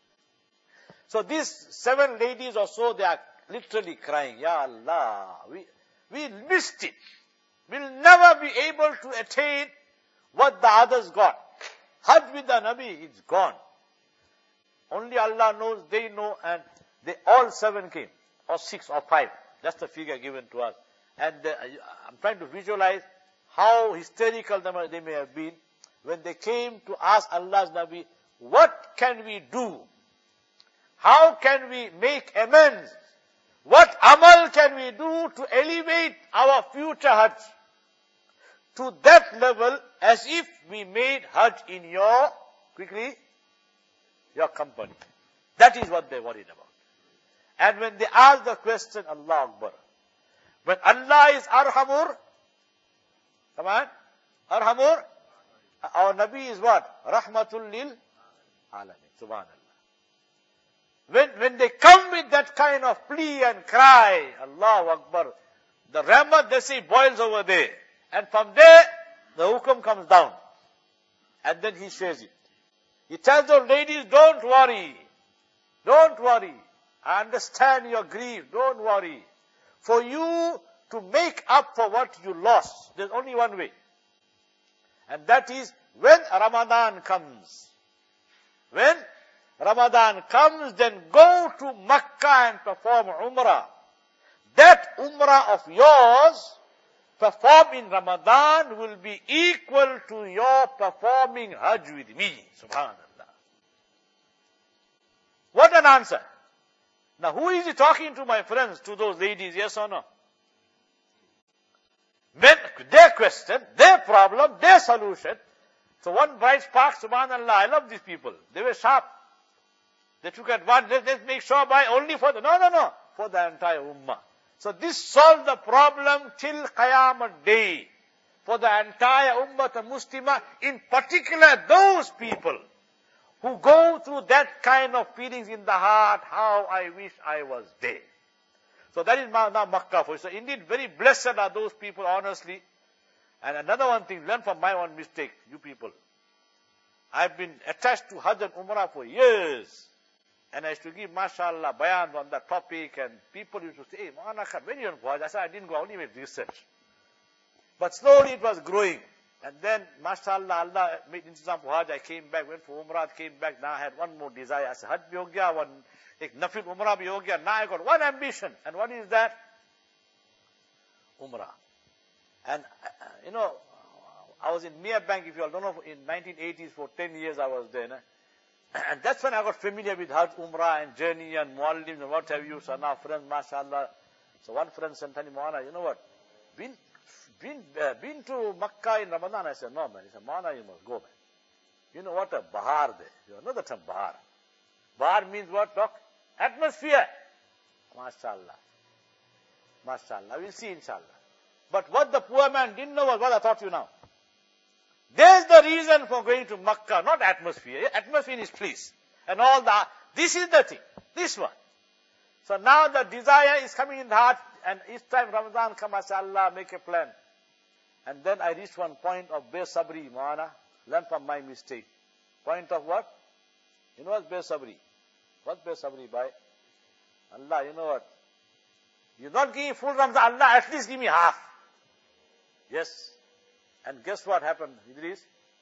So these seven ladies or so, they are literally crying, Ya Allah, we, we missed it. We'll never be able to attain what the others got. Hajj with the Nabi, it's gone. Only Allah knows, they know, and they all seven came, or six or five. That's the figure given to us. And uh, I'm trying to visualize how hysterical they may have been when they came to ask Allah's Nabi, what can we do? how can we make amends? What amal can we do to elevate our future Hajj to that level as if we made Hajj in your, quickly, your company? That is what they worried about. And when they ask the question, Allah Akbar, when Allah is Arhamur, come on, Arhamur, our Nabi is what? Rahmatul lil Alamin, Subhanallah. When, when they come with that kind of plea and cry, Allahu Akbar, the rahmat, they say, boils over there. And from there, the hukum comes down. And then he says it. He tells those ladies, don't worry. Don't worry. I understand your grief. Don't worry. For you to make up for what you lost, there's only one way. And that is when Ramadan comes. When Ramadan comes, then go to Makkah and perform Umrah. That Umrah of yours, performed in Ramadan, will be equal to your performing Hajj with me. Subhanallah. What an answer. Now who is he talking to, my friends? To those ladies, yes or no? When their question, their problem, their solution. So one bright spark, subhanallah, I love these people. They were sharp. They took advantage. Let's, let's make sure by only for the, no, no, no, for the entire ummah. So this solved the problem till Qiyamah day. For the entire ummah, the Muslimah, in particular those people who go through that kind of feelings in the heart, how I wish I was there. So that is now Makkah for you. So indeed, very blessed are those people, honestly. And another one thing, learn from my own mistake, you people. I've been attached to Hajj and Umrah for years. And I used to give, mashallah, bayan on that topic, and people used to say, hey, Maulana Khan, when you went for Hajj? I said, I didn't go, I only made research. But slowly it was growing. And then, mashallah, Allah made intizam for Hajj. I came back, went for Umrah, came back. Now I had one more desire. I said, Hajj bhi ho gaya, one, ek nafil Umrah bhi ho gaya. Now I got one ambition. And what is that? Umrah. And, uh, you know, I was in Mia Bank, if you all don't know, in nineteen eighties, for ten years I was there. No? And that's when I got familiar with Hajj, Umrah, and journey, and Muallims, and what have you. So now friends, mashallah. So one friend sent me, Maulana, you know what? Been, been, uh, been to Makkah in Ramadan? I said, no, man. He said, Maulana, you must go, man. You know what a bahar there? You know the term bahar. Bahar means what, doc? Atmosphere. Mashallah. Mashallah. We'll see, inshallah. But what the poor man didn't know was what I taught you now. There's the reason for going to Makkah, not atmosphere. Atmosphere is place. And all that. This is the thing. This one. So now the desire is coming in the heart, and each time Ramadan comes, I say, Allah, make a plan. And then I reached one point of Be Sabri, Maulana. Learn from my mistake. Point of what? You know what's Be Sabri? What's Be Sabri by? Allah, you know what? You're not giving full Ramadan. Allah, at least give me half. Yes. And guess what happened, Idris?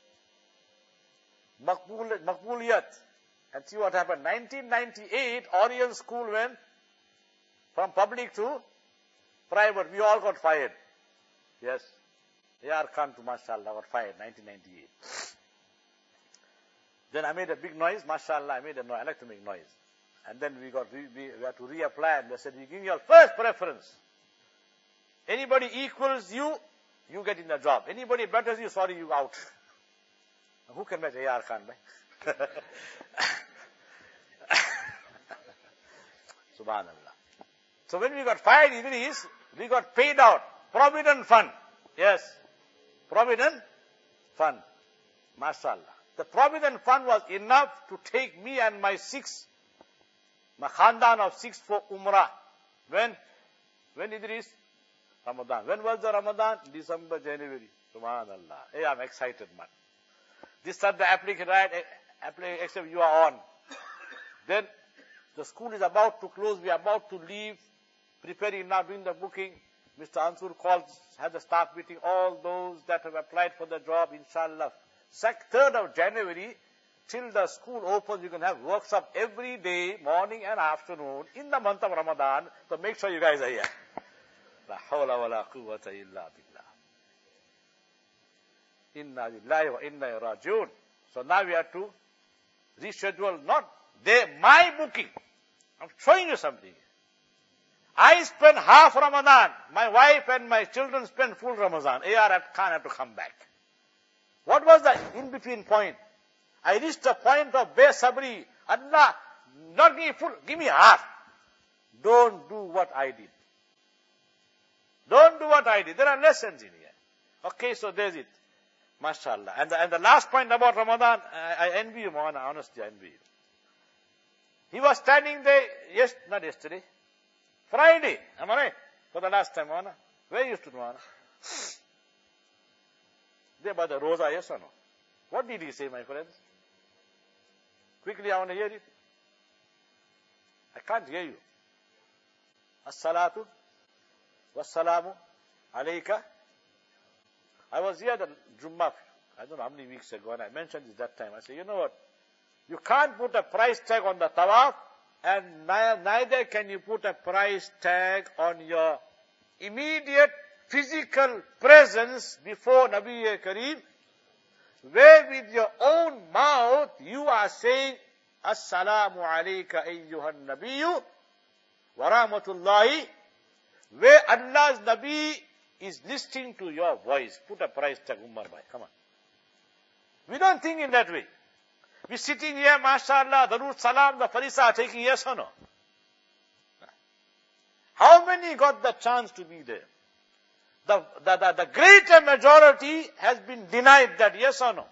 Maqbul, Maqbuliyat. And see what happened. nineteen ninety-eight, Orient School went from public to private. We all got fired. Yes. A R Khan to mashallah got fired, nineteen ninety-eight. Then I made a big noise, mashallah, I made a noise. I like to make noise. And then we got, we, we, we had to reapply, and they said, we give you your first preference. Anybody equals you, you get in the job. Anybody betters you, sorry, you out. Who can match A R Khan, right? Subhanallah. So when we got fired, Idris, we got paid out. Provident fund. Yes. Provident fund. Mashallah. The provident fund was enough to take me and my six, my khandan of six for Umrah. When? When, Idris? Ramadan. When was the Ramadan? December, January. Subhanallah. Hey, I'm excited, man. This time the applicant, right? Except you are on. Then the school is about to close. We are about to leave. Preparing now, doing the booking. Mister Ansur calls, has a staff meeting. All those that have applied for the job, inshallah. third of January, till the school opens, you can have workshop every day, morning and afternoon, in the month of Ramadan. So make sure you guys are here. La hawla wa la quwwata illa billah. Inna lillahi wa inna rajiun. So now we have to reschedule, not they, my booking. I'm showing you something. I spend half Ramadan. My wife and my children spend full Ramadan. A R can't have to come back. What was the in-between point? I reached a point of Be Sabri. Allah, not give me full, give me half. Don't do what I did. Don't do what I did. There are lessons in here. Okay, so there's it. MashaAllah. And the, and the last point about Ramadan, I, I envy you, Mawana, honestly, I envy you. He was standing there, yes, not yesterday, Friday, am I right? For the last time, Mawana. Where you stood, Mawana? There by the Rosa, yes or no? What did he say, my friends? Quickly, I want to hear it. I can't hear you. As-salatu was-salamu alayka. I was here the Jummah, I don't know how many weeks ago, and I mentioned this that time. I said, you know what? You can't put a price tag on the tawaf, and neither can you put a price tag on your immediate physical presence before Nabi Kareem, where with your own mouth you are saying, As-salamu alayka ayyuhan nabiyyu wa rahmatullahi, where Allah's Nabi is listening to your voice. Put a price tag, Umar bhai, come on. We don't think in that way. We're sitting here, mashallah, Darud Salam, the Farisa are taking yes or no? How many got the chance to be there? The, the, the, the greater majority has been denied that, yes or no?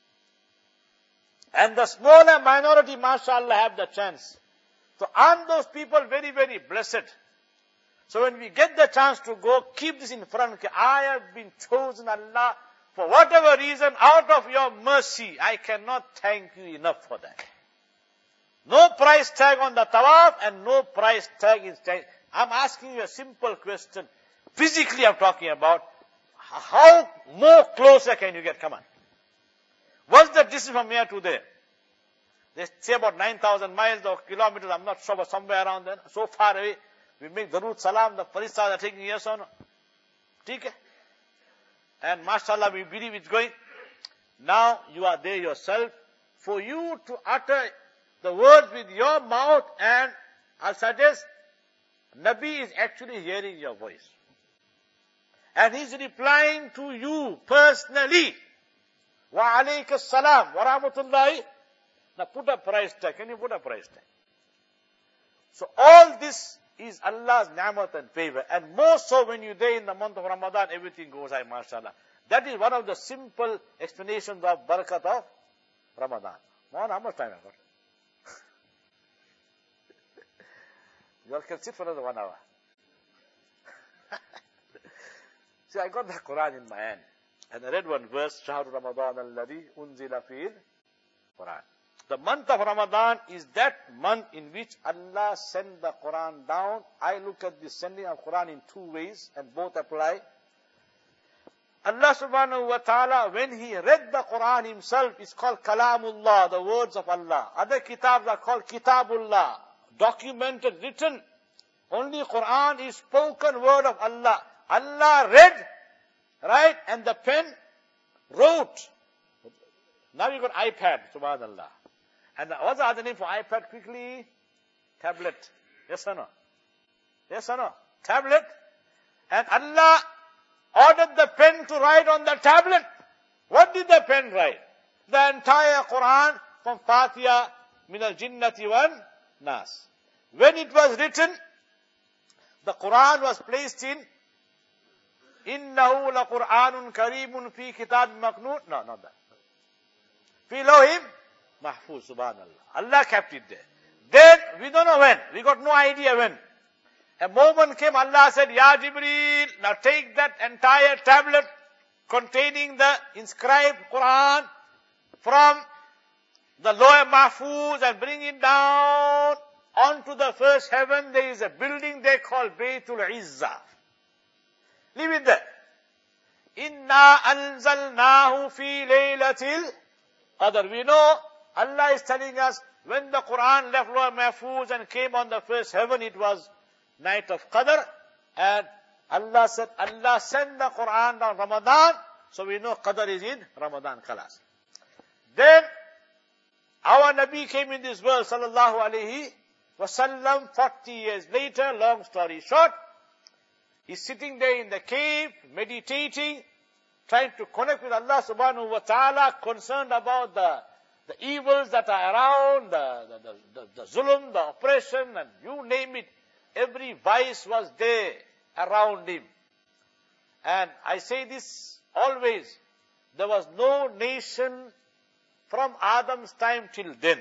And the smaller minority, mashallah, have the chance. So aren't those people very, very blessed? So when we get the chance to go, keep this in front. I have been chosen, Allah, for whatever reason, out of your mercy. I cannot thank you enough for that. No price tag on the tawaf and no price tag in tag. I'm asking you a simple question. Physically I'm talking about. How more closer can you get? Come on. What's the distance from here to there? They say about nine thousand miles or kilometers. I'm not sure, but somewhere around there. So far away. We make Darud Salam, the Farisa are taking yes or no? Okay? And mashallah, we believe it's going. Now you are there yourself. For you to utter the words with your mouth, and I'll suggest, Nabi is actually hearing your voice. And he's replying to you personally. Wa alayka salam wa rahmatullahi. Now put a price tag. Can you put a price tag? So all this is Allah's ni'mat and favor. And more so when you're there in the month of Ramadan, everything goes high, mashallah. That is one of the simple explanations of barakat of Ramadan. Mohan, how much time I got? You all can sit for another one hour. See, I got the Quran in my hand. And I read one verse, Shahru Ramadan alladhi unzila fil Quran. The month of Ramadan is that month in which Allah sent the Quran down. I look at the sending of Quran in two ways, and both apply. Allah subhanahu wa ta'ala, when He read the Quran Himself, it's called Kalamullah, the words of Allah. Other kitabs are called Kitabullah, documented, written. Only Quran is spoken word of Allah. Allah read, right, and the pen wrote. Now you got iPad, subhanallah. And what's the other name for iPad quickly? Tablet. Yes or no? Yes or no? Tablet. And Allah ordered the pen to write on the tablet. What did the pen write? The entire Quran from Fatiha, min al-jinnati wan nas. When it was written, the Quran was placed in Innahu la Quranun Kareemun fi kitab maknoon. No, not that. Fi lawhim mahfuz, subhanallah. Allah kept it there. Then, we don't know when. We got no idea when. A moment came, Allah said, Ya Jibreel, now take that entire tablet containing the inscribed Quran from the lower mahfuz and bring it down onto the first heaven. There is a building they call Baytul Izzah. Leave it there. Inna anzalnahu fi laylatil qadr. We know Allah is telling us when the Quran left lower mahfuz and came on the first heaven, it was night of Qadr. And Allah said, Allah sent the Quran down Ramadan. So we know Qadr is in Ramadan. Khalas. Then our Nabi came in this world, sallallahu alayhi wasallam, forty years later, long story short, he's sitting there in the cave, meditating, trying to connect with Allah subhanahu wa ta'ala, concerned about the, the evils that are around, the, the, the, the, the zulm, the oppression, and you name it. Every vice was there around him. And I say this always, there was no nation from Adam's time till then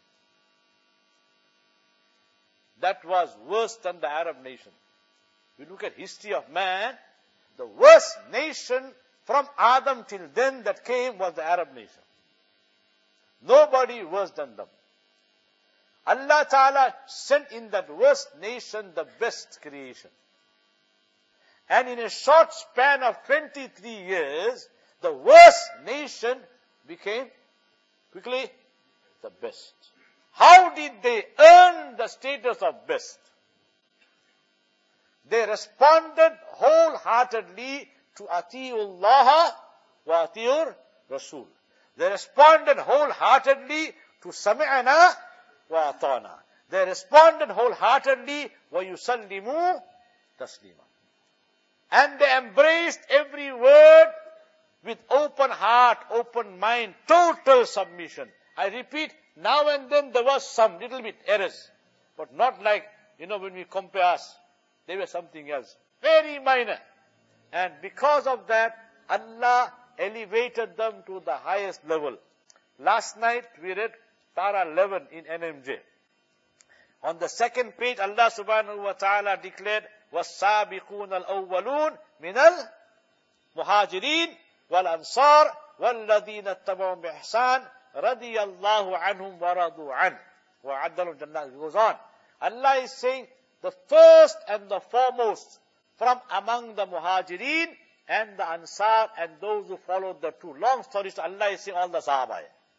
that was worse than the Arab nation. If you look at history of man, the worst nation from Adam till then that came was the Arab nation. Nobody worse than them. Allah Ta'ala sent in that worst nation the best creation. And in a short span of twenty-three years, the worst nation became quickly the best. How did they earn the status of best? They responded wholeheartedly to Atiullah wa Atiur Rasul. They responded wholeheartedly to Sami'ana wa Atana. They responded wholeheartedly wa Yusallimu Taslima. And they embraced every word with open heart, open mind, total submission. I repeat, now and then there was some little bit errors, but not like, you know, when we compare us, they were something else. Very minor. And because of that, Allah elevated them to the highest level. Last night we read Para eleven in N M J. On the second page, Allah subhanahu wa ta'ala declared, وَالسَّابِقُونَ الْأَوَّلُونَ مِنَ الْمُهَاجِرِينَ وَالْأَنصَارِ وَالَّذِينَ اتَّبَعُوا بِإِحْسَانٍ رَضِيَ اللَّهُ عَنْهُمْ وَرَضُوا عَنْهُ وَأَعَدَّ لَهُمْ جَنَّاتٍ. It goes on. Allah is saying, the first and the foremost from among the Muhajirin and the Ansar and those who followed the two. Long stories, Allah is saying all the Sahaba.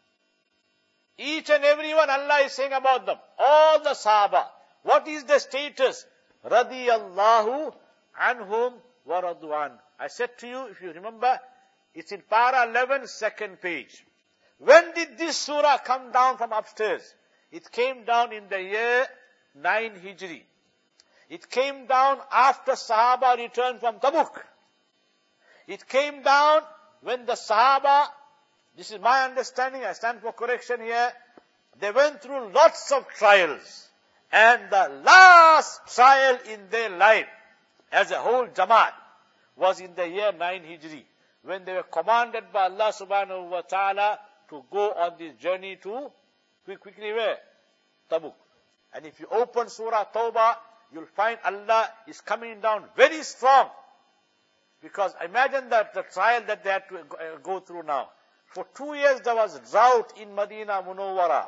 Each and every one Allah is saying about them. All the Sahaba. What is the status? Radiyallahu anhum wa radu'an. I said to you, if you remember, it's in Para eleven, second page. When did this surah come down from upstairs? It came down in the year nine Hijri. It came down after Sahaba returned from Tabuk. It came down when the Sahaba, this is my understanding, I stand for correction here, they went through lots of trials. And the last trial in their life, as a whole Jamaat, was in the year nine Hijri, when they were commanded by Allah subhanahu wa ta'ala to go on this journey to, quickly where? Tabuk. And if you open Surah Tawbah, you'll find Allah is coming down very strong. Because imagine that the trial that they had to go through now. For two years there was drought in Medina Munawwara.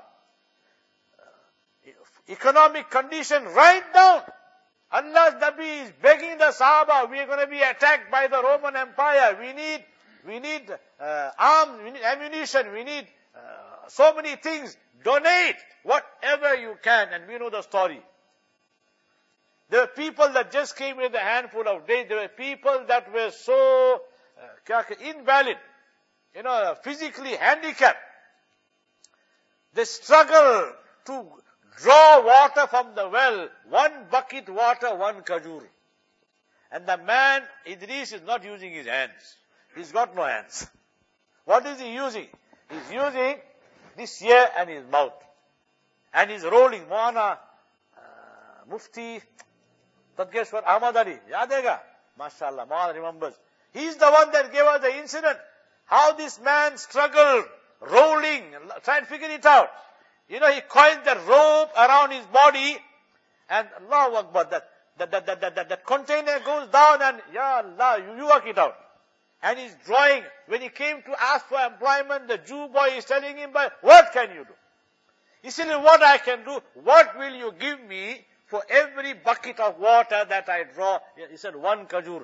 Economic condition right down. Allah's Nabi is begging the Sahaba, we are going to be attacked by the Roman Empire. We need, we need uh, arms, we need ammunition, we need uh, so many things. Donate whatever you can, and we know the story. There were people that just came with a handful of days. There were people that were so uh, invalid, you know, physically handicapped. They struggled to draw water from the well, one bucket water, one kajur. And the man, Idris, is not using his hands. He's got no hands. What is he using? He's using this ear and his mouth. And he's rolling. Maulana uh, Mufti Tadgeshwar Ahmad Ali. Yadega? MashaAllah, Maulana remembers. He's the one that gave us the incident. How this man struggled, rolling, trying to figure it out. You know, he coiled the rope around his body, and Allahu Akbar, that, that, that, that, that, that, that container goes down, and Ya Allah, you, you work it out. And he's drawing. When he came to ask for employment, the Jew boy is telling him, but what can you do? He said, what I can do, what will you give me for every bucket of water that I draw? He said, one kajur.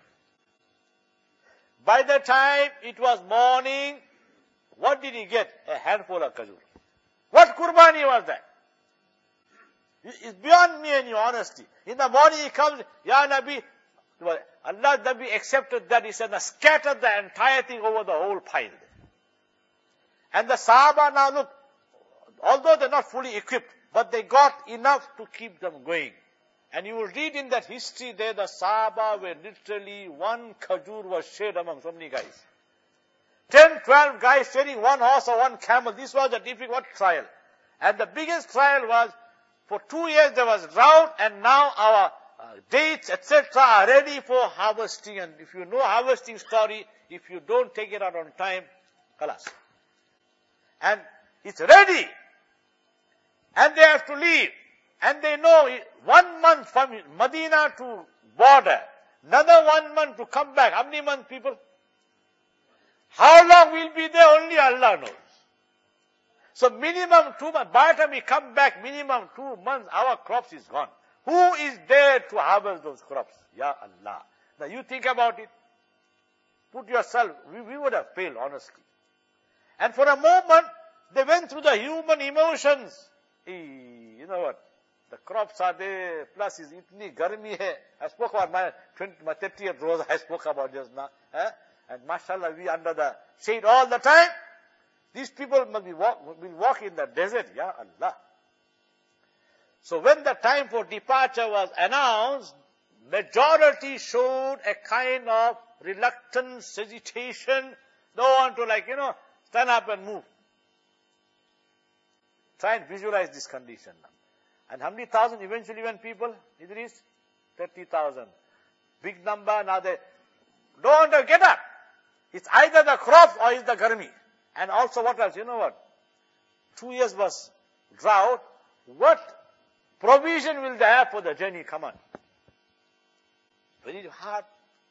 By the time it was morning, what did he get? A handful of kajur. What qurbani was that? It's beyond me and your honesty. In the morning he comes, Ya Nabi, Allah Nabi accepted that. He said, now scatter the entire thing over the whole pile. And the Sahaba now look, although they're not fully equipped, but they got enough to keep them going. And you will read in that history there, the Sahaba were literally, one khajur was shared among so many guys. Ten, twelve guys sharing one horse or one camel. This was a difficult trial. And the biggest trial was, for two years there was drought, and now our uh, dates, et cetera are ready for harvesting. And if you know harvesting story, if you don't take it out on time, khalas. And it's ready. And they have to leave. And they know one month from Medina to border, another one month to come back. How many months, people? How long we'll be there, only Allah knows. So minimum two months. By the time we come back, minimum two months, our crops is gone. Who is there to harvest those crops? Ya Allah. Now you think about it. Put yourself, we, we would have failed, honestly. And for a moment, they went through the human emotions. Hey, you know what? The crops are there, plus is itni garmi hai. I spoke about my twenty, my thirtieth rose, I spoke about just now. Eh? And mashallah, we under the shade all the time. These people must be walk, will walk in the desert, ya Allah. So when the time for departure was announced, majority showed a kind of reluctance, hesitation. No one to like, you know, stand up and move. Try and visualize this condition now. And how many thousand eventually went people? Idris? thirty thousand. Big number. Now they don't want to get up. It's either the crops or it's the garmi. And also what else? You know what? Two years was drought. What provision will they have for the journey? Come on. Very hard.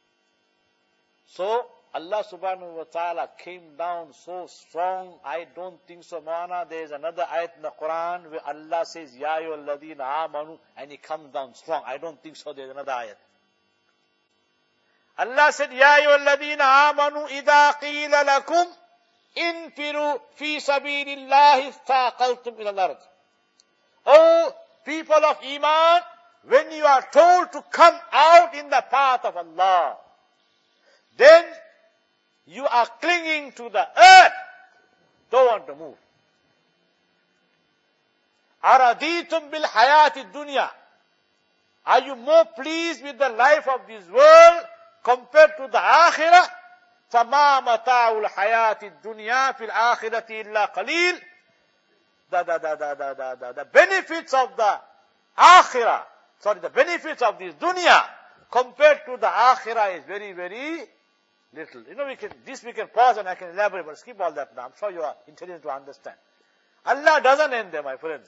So Allah subhanahu wa ta'ala came down so strong. I don't think so, Maana. There is another ayat in the Quran where Allah says, Ya ayyuhalladhina amanu, and He comes down strong. I don't think so. There is another ayat. Allah said, Ya ayyuhalladhina amanu, idha qila lakum infiru fi sabilillahi istaqaltum ila al-ard. Oh, people of Iman, when you are told to come out in the path of Allah, then you are clinging to the earth. Don't want to move. Araditum bil hayati dunya. Are you more pleased with the life of this world compared to the akhirah? فَمَا مَتَاعُ الْحَيَاةِ الدُّنْيَا فِي الْآخِرَةِ إِلَّا قَلِيلٌ. The, the, the, the, the, the, the benefits of the akhirah, sorry, the benefits of this dunya compared to the akhirah is very, very little. You know, we can, this we can pause and I can elaborate, but skip all that now. I'm sure you are intelligent to understand. Allah doesn't end there, my friends.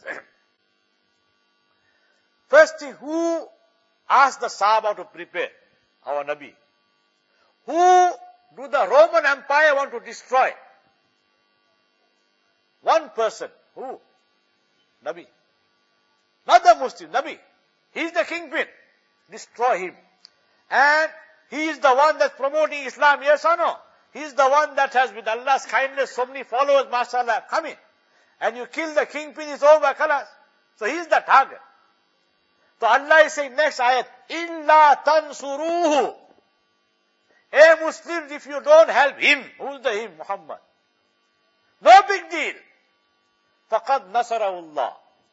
First thing, who asked the Sahaba to prepare? Our Nabi. Who do the Roman Empire want to destroy? One person. Who? Nabi. Not the Muslim, Nabi. He is the kingpin. Destroy him. And he is the one that's promoting Islam, yes or no? He is the one that has, with Allah's kindness, so many followers, mashallah, come in. And you kill the kingpin, it's over, khalas. So he is the target. So Allah is saying next ayat, Illa tansuruhu. Hey Muslims, if you don't help him, who's the him? Muhammad. No big deal. Faqad nasarahullah.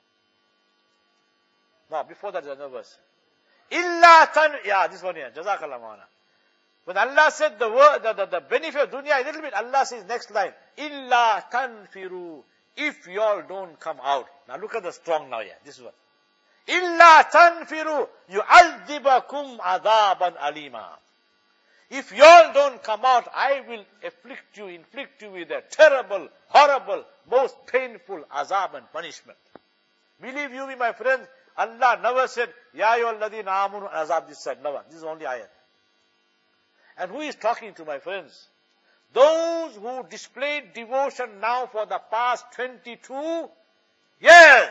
Now, before that, there's another verse. Illa tan, yeah, this one here, Jazakallah Maana. When Allah said the word, the, the, the benefit of dunya, a little bit, Allah says next line, Illa tanfiru, if you all don't come out. Now look at the strong now here, this one. Illa tanfiru, yu'adhibakum adhaban alima. If you all don't come out, I will afflict you, inflict you with a terrible, horrible, most painful azab and punishment. Believe you me, my friends, Allah never said, Ya ayyuhalladhina amanu, azab this side. Never. This is only ayat. And who is talking to, my friends? Those who displayed devotion now for the past twenty-two years.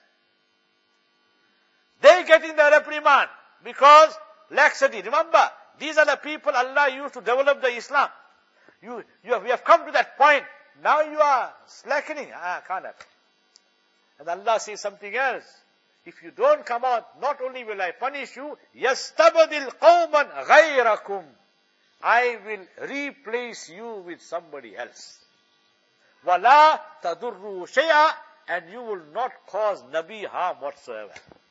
They getting the reprimand because laxity. Remember, these are the people Allah used to develop the Islam. You, you have, we have come to that point. Now you are slackening. Ah, can't happen. And Allah says something else. If you don't come out, not only will I punish you, يَسْتَبْدِلْ قَوْمًا غَيْرَكُمْ. I will replace you with somebody else. وَلَا تَضُرُّوا شَيْئًا. and you will not cause Nabi harm whatsoever.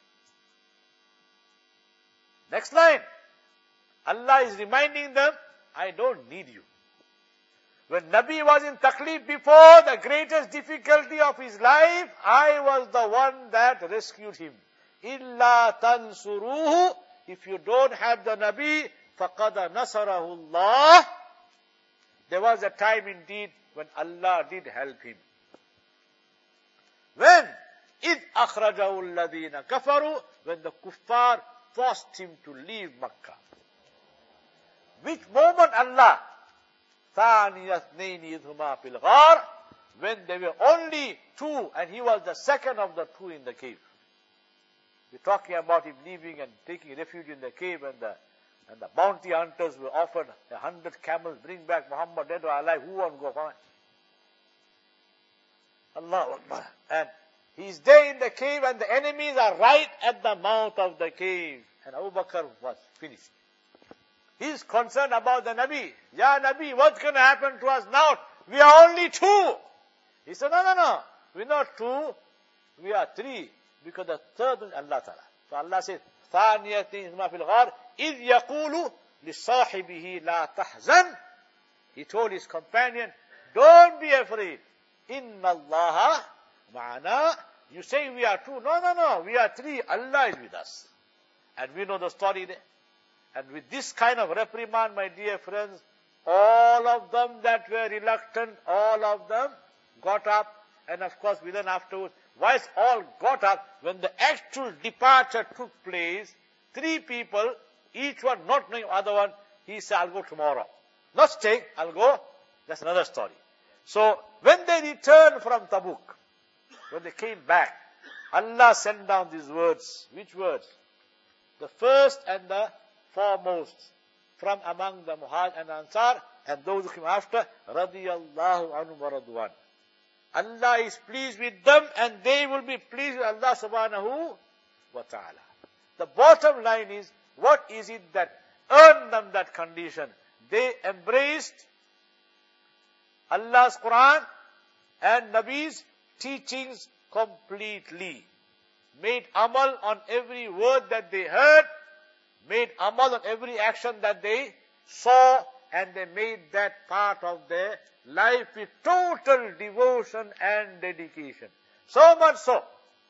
Next line. Allah is reminding them, I don't need you. When Nabi was in Taklif before, the greatest difficulty of his life, I was the one that rescued him. Illa tansuruhu, if you don't have the Nabi, faqad nasarahu Allah. There was a time indeed when Allah did help him. When? إِذْ أَخْرَجَهُ الَّذِينَ كَفَرُوا, when the kuffar forced him to leave Makkah. Which moment Allah? ثَانِيَ اثْنَيْنِ إِذْ هُمَا فِي الْغَارِ, when there were only two, and he was the second of the two in the cave. We're talking about him leaving and taking refuge in the cave, and the and the bounty hunters were offered a hundred camels, bring back Muhammad dead or alive, who won't go for it? Allahu Akbar. And he's there in the cave, and the enemies are right at the mouth of the cave. And Abu Bakr was finished. He's concerned about the Nabi. Ya Nabi, what's going to happen to us now? We are only two. He said, no, no, no. We're not two. We are three. Because the third is Allah Ta'ala. So Allah says, ثَانِيَةٍ إِذْ فِي الْغَارِ إِذْ يَقُولُ لِصَاحِبِهِ لَا تَحْزَنْ. He told his companion, don't be afraid. Inna Allah ma'ana. You say we are two. No, no, no. We are three. Allah is with us. And we know the story there. And with this kind of reprimand, my dear friends, all of them that were reluctant, all of them got up. And of course, within afterwards, whilst all got up, when the actual departure took place, three people, each one not knowing the other one, he said, I'll go tomorrow. Not staying, I'll go. That's another story. So, when they returned from Tabuk, when they came back, Allah sent down these words. Which words? The first and the foremost from among the Muhajir and Ansar, and those who came after, radiyallahu anhu wa radwan. Allah is pleased with them, and they will be pleased with Allah subhanahu wa ta'ala. The bottom line is, what is it that earned them that condition? They embraced Allah's Quran and Nabi's teachings completely. Made amal on every word that they heard, made amal on every action that they saw, and they made that part of their life with total devotion and dedication. So much so,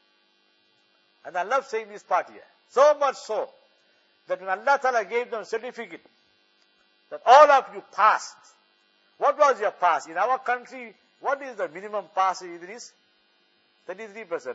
and I love saying this part here, so much so, that when Allah Ta'ala gave them a certificate, that all of you passed. What was your pass? In our country, what is the minimum pass it is? thirty-three percent.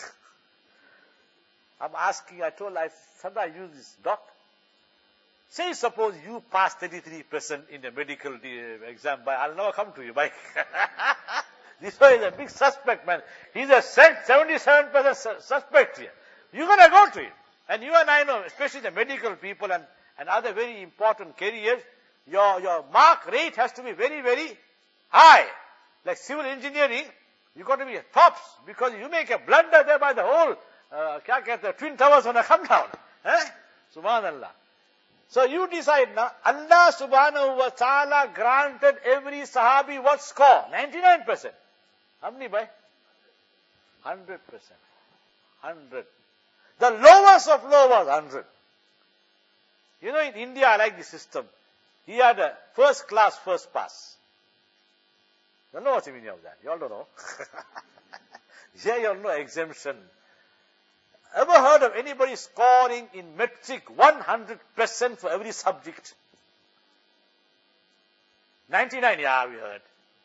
I'm asking, I told, I sometimes use this, doc. Say suppose you pass thirty-three percent in the medical exam, but I'll never come to you, Mike. This one is a big suspect, man. He's a seventy-seven percent suspect here. You're going to go to him. And you and I know, especially the medical people and, and other very important careers, your, your mark rate has to be very, very high. Like civil engineering, you've got to be tops, because you make a blunder there by the whole, uh, the Twin Towers when I come down. Eh? Subhanallah. So you decide now, Allah subhanahu wa ta'ala granted every Sahabi what score? ninety-nine percent. How many by? one hundred percent. one hundred. The lowest of low was one hundred. You know, in India, I like the system. He had a first class, first pass. You don't know what's the meaning of that. You all don't know. Yeah, you all know exemption. Ever heard of anybody scoring in metric one hundred percent for every subject? ninety-nine, yeah, we heard.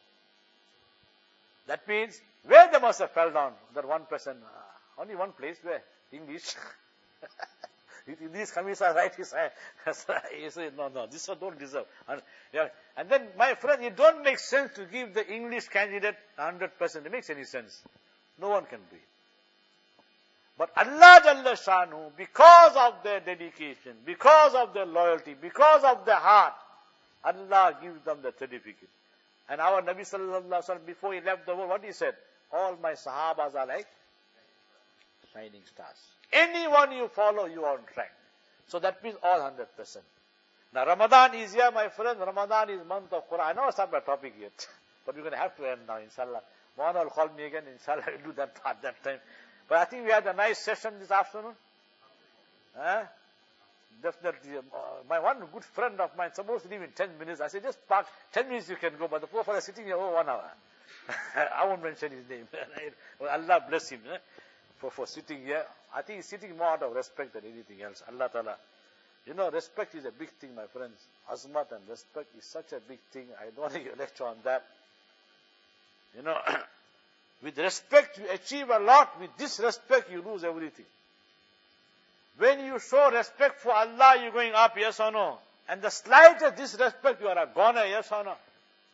That means, where they must have fell down, that one percent. Uh, only one place, where? English. These committees are right, he said, he said, no, no, this one don't deserve. And, yeah, and then, my friend, it don't make sense to give the English candidate one hundred percent. It makes any sense. No one can do it. But Allah Jalla Shanu, because of their dedication, because of their loyalty, because of their heart, Allah gives them the certificate. And our Nabi Sallallahu Alaihi Wasallam, before he left the world, what he said? All my Sahabas are like shining stars. Anyone you follow, you are on track. So that means all one hundred percent. Now Ramadan is here, my friend. Ramadan is month of Quran. I know it's not my topic yet, but we're going to have to end now, inshallah. Moana will call me again, inshallah, I'll do that part that time. But I think we had a nice session this afternoon. Huh? Definitely. Uh, my one good friend of mine supposed to leave in ten minutes. I said, just park, ten minutes you can go, but the poor fellow is sitting here, oh, one hour. I won't mention his name. Well, Allah bless him eh, for, for sitting here. I think he's sitting more out of respect than anything else. Allah Ta'ala. You know, respect is a big thing, my friends. Azmat and respect is such a big thing. I don't want to give a lecture on that. You know, with respect you achieve a lot. With disrespect you lose everything. When you show respect for Allah, you're going up, yes or no? And the slightest disrespect, you are a goner, yes or no?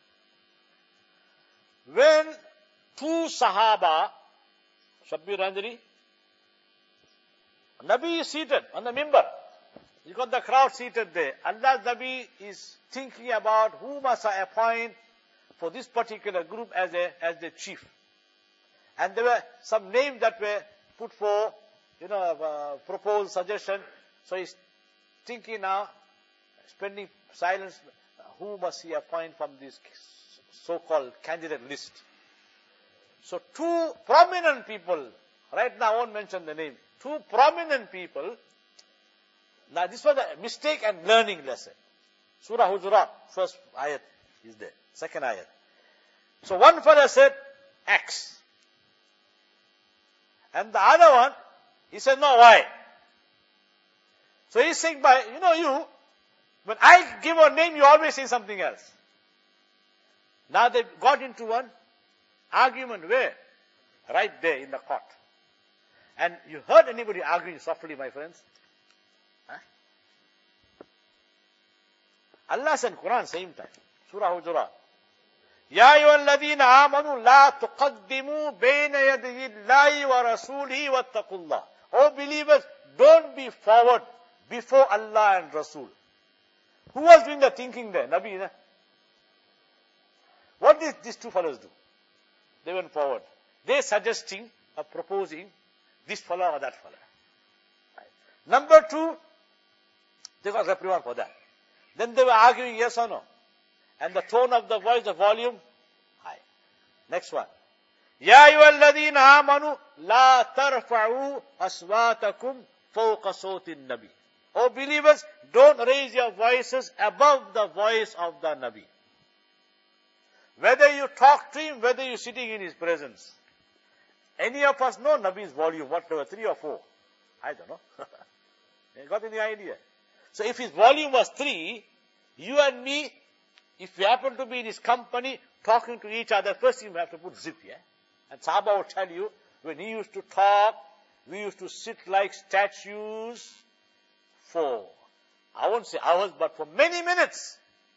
When two Sahaba, Shabbir Ranjari, Nabi is seated on the mimbar. You got the crowd seated there. Allah's Nabi is thinking about who must I appoint for this particular group as a as the chief. And there were some names that were put for, you know, uh, proposed suggestion. So he's thinking now, spending silence, who must he appoint from this so-called candidate list. So two prominent people, right now I won't mention the name, two prominent people. Now this was a mistake and learning lesson. Surah Hujurat, first ayat is there, second ayat. So one fellow said X. And the other one, he said, no, why? So he's saying, by, you know you, when I give a name, you always say something else. Now they got into one argument where? Right there in the court. And you heard anybody arguing softly, my friends? Huh? Allah said in Quran, same time. Surah Hujurat. Ya ayyuhalladhina amanu la tuqaddimu bayna yadayi Allahi wa rasulihi wattaqullah. Oh believers, don't be forward before Allah and Rasul. Who was doing the thinking there? Nabi, ne? What did these two fellows do? They went forward. They suggesting or proposing this fellow or that fellow. Right. Number two, they got reprimand for that. Then they were arguing yes or no. And the tone of the voice, the volume, high. Next one. Ya ayyuhalladhina amanu la tarfa'u aswatakum fawqa sawtin nabi. Oh believers, don't raise your voices above the voice of the Nabi. Whether you talk to him, whether you're sitting in his presence. Any of us know Nabi's volume, whatever, three or four? I don't know. You got any idea? So if his volume was three, you and me, if we happen to be in his company, talking to each other, first thing we have to put zip, yeah? And Sahaba will tell you, when he used to talk, we used to sit like statues for, I won't say hours, but for many minutes.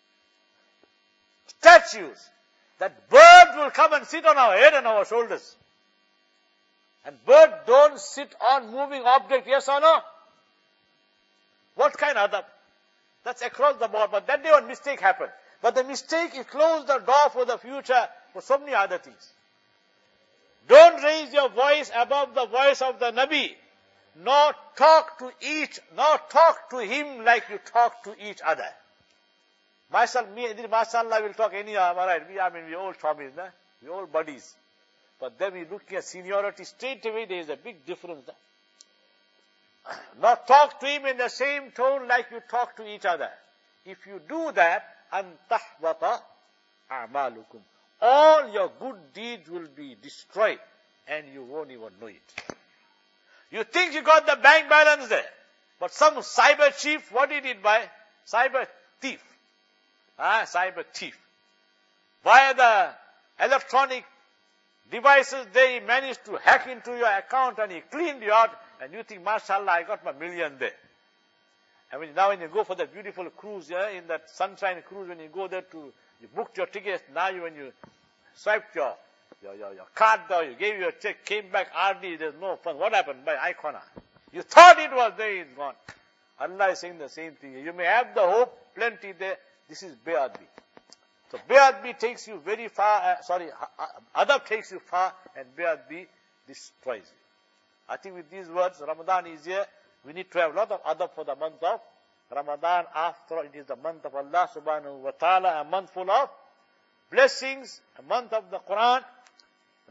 Statues. That bird will come and sit on our head and our shoulders. And bird don't sit on moving object, yes or no? What kind of adab? That's across the board, but that day one mistake happened. But the mistake, it closed the door for the future for so many other things. Don't raise your voice above the voice of the Nabi. Nor talk to each, nor talk to him like you talk to each other. Myself, me, mashallah, will talk anyhow, alright. We, I mean, we all chummies, nah? We all buddies. But then we look at seniority, straight away there is a big difference. Nah? Not talk to him in the same tone like you talk to each other. If you do that, an tahbata a'malukum. All your good deeds will be destroyed and you won't even know it. You think you got the bank balance there. But some cyber chief, what he did by? Cyber thief. Ah, cyber thief. Via the electronic devices, they managed to hack into your account and he cleaned you out. And you think, mashallah, I got my million there. I mean, now when you go for that beautiful cruise, yeah, in that sunshine cruise, when you go there to, you booked your tickets, now you, when you swiped your, your, your, your card down, you gave your check, came back, R D, there's no fun. What happened? By Icona. You thought it was there, it's gone. Allah is saying the same thing. You may have the hope, plenty there. This is Be'adbi. So Be'adbi takes you very far, uh, sorry, adab takes you far, and Be'adbi destroys you. I think with these words, Ramadan is here. We need to have a lot of adab for the month of Ramadan. After all, it is the month of Allah subhanahu wa ta'ala, a month full of blessings, a month of the Quran.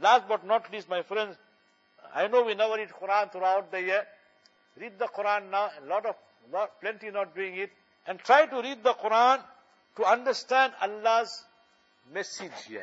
Last but not least, my friends, I know we never read Quran throughout the year. Read the Quran now. A lot of, lot, plenty not doing it. And try to read the Quran to understand Allah's message here.